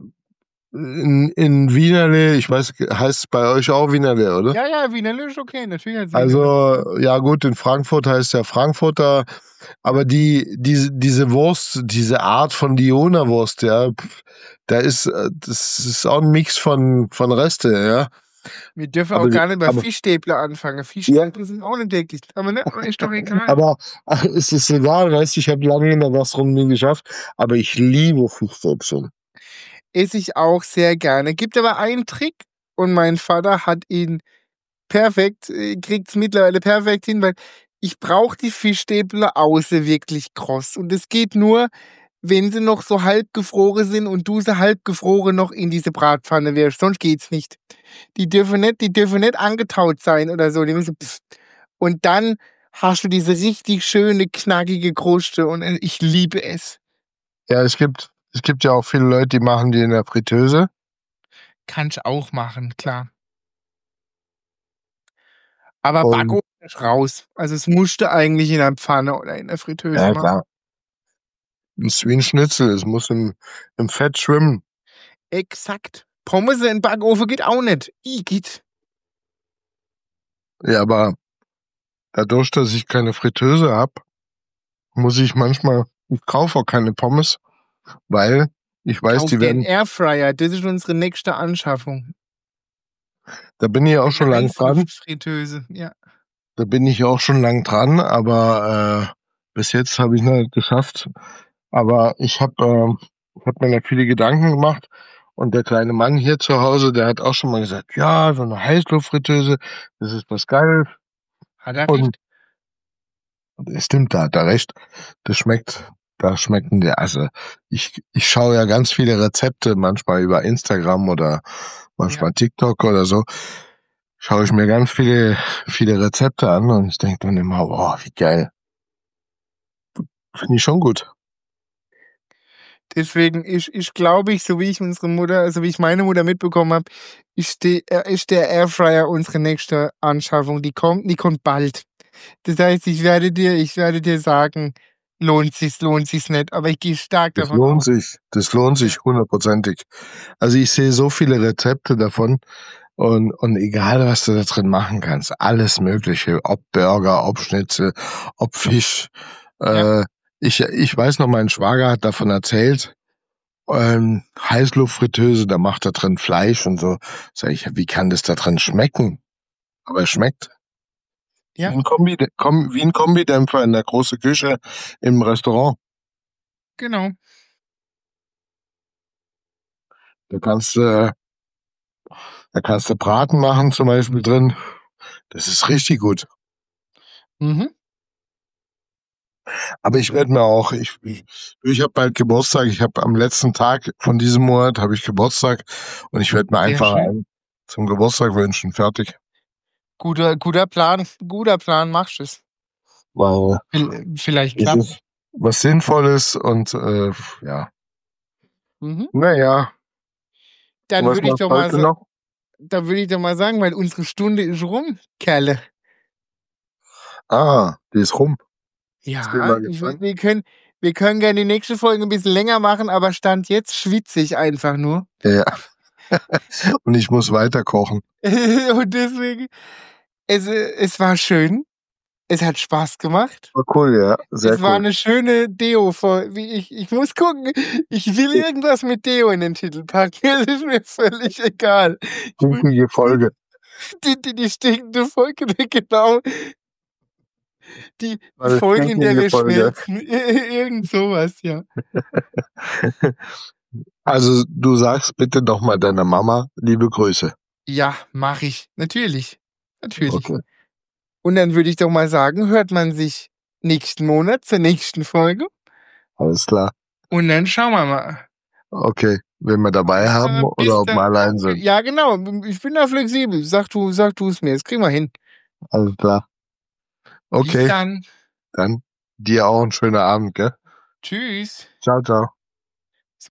S2: in Wienerle, ich weiß, heißt bei euch auch Wienerle, oder?
S1: Ja, Wienerle ist okay, natürlich.
S2: Also, ja gut, in Frankfurt heißt ja Frankfurter, aber diese Wurst, diese Art von Diona-Wurst, ja, das ist auch ein Mix von Reste, ja.
S1: Wir dürfen auch gar nicht bei Fischstäbler anfangen. Fischstäbler sind auch nicht täglich. Aber ne, ist doch egal.
S2: Aber es ist egal, weißt du, ich habe lange in der Gastronomie geschafft, aber ich liebe Fischstäbchen.
S1: Esse ich auch sehr gerne. Gibt aber einen Trick und mein Vater hat ihn kriegt es mittlerweile perfekt hin, weil ich brauche die Fischstäbler außer wirklich kross. Und es geht nur, wenn sie noch so halb gefroren sind und du sie halb gefroren noch in diese Bratpfanne wirfst. Sonst geht's nicht. Die dürfen nicht angetaut sein oder so. Die müssen und dann hast du diese richtig schöne, knackige Kruste und ich liebe es.
S2: Ja, es gibt ja auch viele Leute, die machen die in der Fritteuse.
S1: Kannst du auch machen, klar. Aber Backofen ist raus. Also es musste eigentlich in der Pfanne oder in der Fritteuse
S2: Ja,
S1: machen.
S2: klar. Das ist wie ein Schnitzel, es muss im Fett schwimmen.
S1: Exakt. Pommes in den Backofen geht auch nicht. Geht.
S2: Ja, aber dadurch, dass ich keine Fritteuse habe, muss ich manchmal, ich kaufe auch keine Pommes, weil ich weiß, die werden.
S1: Airfryer, das ist unsere nächste Anschaffung.
S2: Da bin ich auch schon lang dran.
S1: Fritteuse, ja.
S2: Da bin ich auch schon lang dran, aber bis jetzt habe ich noch nicht geschafft. Aber ich hab mir da viele Gedanken gemacht. Und der kleine Mann hier zu Hause, der hat auch schon mal gesagt, ja, so eine Heißluftfritteuse, das ist was Geiles.
S1: Hat er
S2: Und
S1: recht?
S2: es stimmt, da hat er recht. Da schmecken die, also ich schaue ja ganz viele Rezepte, manchmal über Instagram oder
S1: Ja.
S2: manchmal TikTok oder so, schaue ich mir ganz viele Rezepte an und ich denke dann immer, boah, wie geil. Finde ich schon gut.
S1: Deswegen ist glaube ich, so wie ich meine Mutter mitbekommen habe, ist der Airfryer unsere nächste Anschaffung. Die kommt bald. Das heißt, ich werde dir sagen, lohnt sich's nicht, aber ich gehe stark davon aus.
S2: Das lohnt
S1: Ja,
S2: sich hundertprozentig. Also ich sehe so viele Rezepte davon und egal was du da drin machen kannst, alles Mögliche, ob Burger, ob Schnitzel, ob Fisch.
S1: ja,
S2: Äh, ich weiß noch, mein Schwager hat davon erzählt, Heißluftfritteuse, da macht er drin Fleisch und so. Sag ich, wie kann das da drin schmecken? Aber es schmeckt.
S1: ja,
S2: Wie ein Kombidämpfer in der großen Küche im Restaurant.
S1: genau.
S2: Da kannst du Da kannst du Braten machen zum Beispiel drin. Das ist richtig gut.
S1: Mhm.
S2: Aber ich werde mir auch, ich habe bald Geburtstag. Ich habe am letzten Tag von diesem Monat habe ich Geburtstag und ich werde mir
S1: Sehr
S2: einfach
S1: schön.
S2: einen zum Geburtstag wünschen. Fertig.
S1: Guter Plan. Guter Plan, machst es.
S2: Weil
S1: Vielleicht
S2: es
S1: klappt's.
S2: ist was Sinnvolles und ja.
S1: Mhm.
S2: Naja, und
S1: Dann
S2: was
S1: würde ich
S2: machst
S1: doch
S2: du
S1: mal
S2: heute
S1: sa
S2: noch?
S1: dann würde ich doch mal sagen, weil unsere Stunde ist rum, Kerle.
S2: Ah, die ist rum. Ich bin
S1: Ja,
S2: mal gespannt.
S1: wir können gerne die nächste Folge ein bisschen länger machen, aber Stand jetzt schwitze ich einfach nur.
S2: Ja. Und ich muss weiter kochen.
S1: Und deswegen, es war schön. Es hat Spaß gemacht.
S2: War cool, ja. Sehr
S1: Es war
S2: cool.
S1: eine schöne Deo vor wie ich muss gucken. Ich will irgendwas mit Deo in den Titel packen. Es ist mir völlig egal. Ich will
S2: Stinkige Folge.
S1: die stinkende Folge, genau. Die
S2: Eine
S1: Folge, in der
S2: stinkige
S1: wir
S2: Folge.
S1: schmelzen. Irgend sowas, ja.
S2: Also, du sagst bitte doch mal deiner Mama liebe Grüße.
S1: Ja, mache ich. Natürlich. Natürlich.
S2: Okay,
S1: Und dann würde ich doch mal sagen, hört man sich nächsten Monat zur nächsten Folge
S2: alles klar.
S1: und dann schauen wir mal.
S2: Okay, wenn wir dabei
S1: Alles
S2: haben
S1: klar,
S2: oder
S1: bis
S2: ob wir
S1: dann.
S2: allein sind.
S1: Ja, genau. Ich bin da flexibel. Sag du es mir. Das kriegen wir hin.
S2: Alles klar.
S1: Bis
S2: Okay,
S1: dann.
S2: dann dir auch einen schönen Abend, gell?
S1: Tschüss.
S2: Ciao, ciao.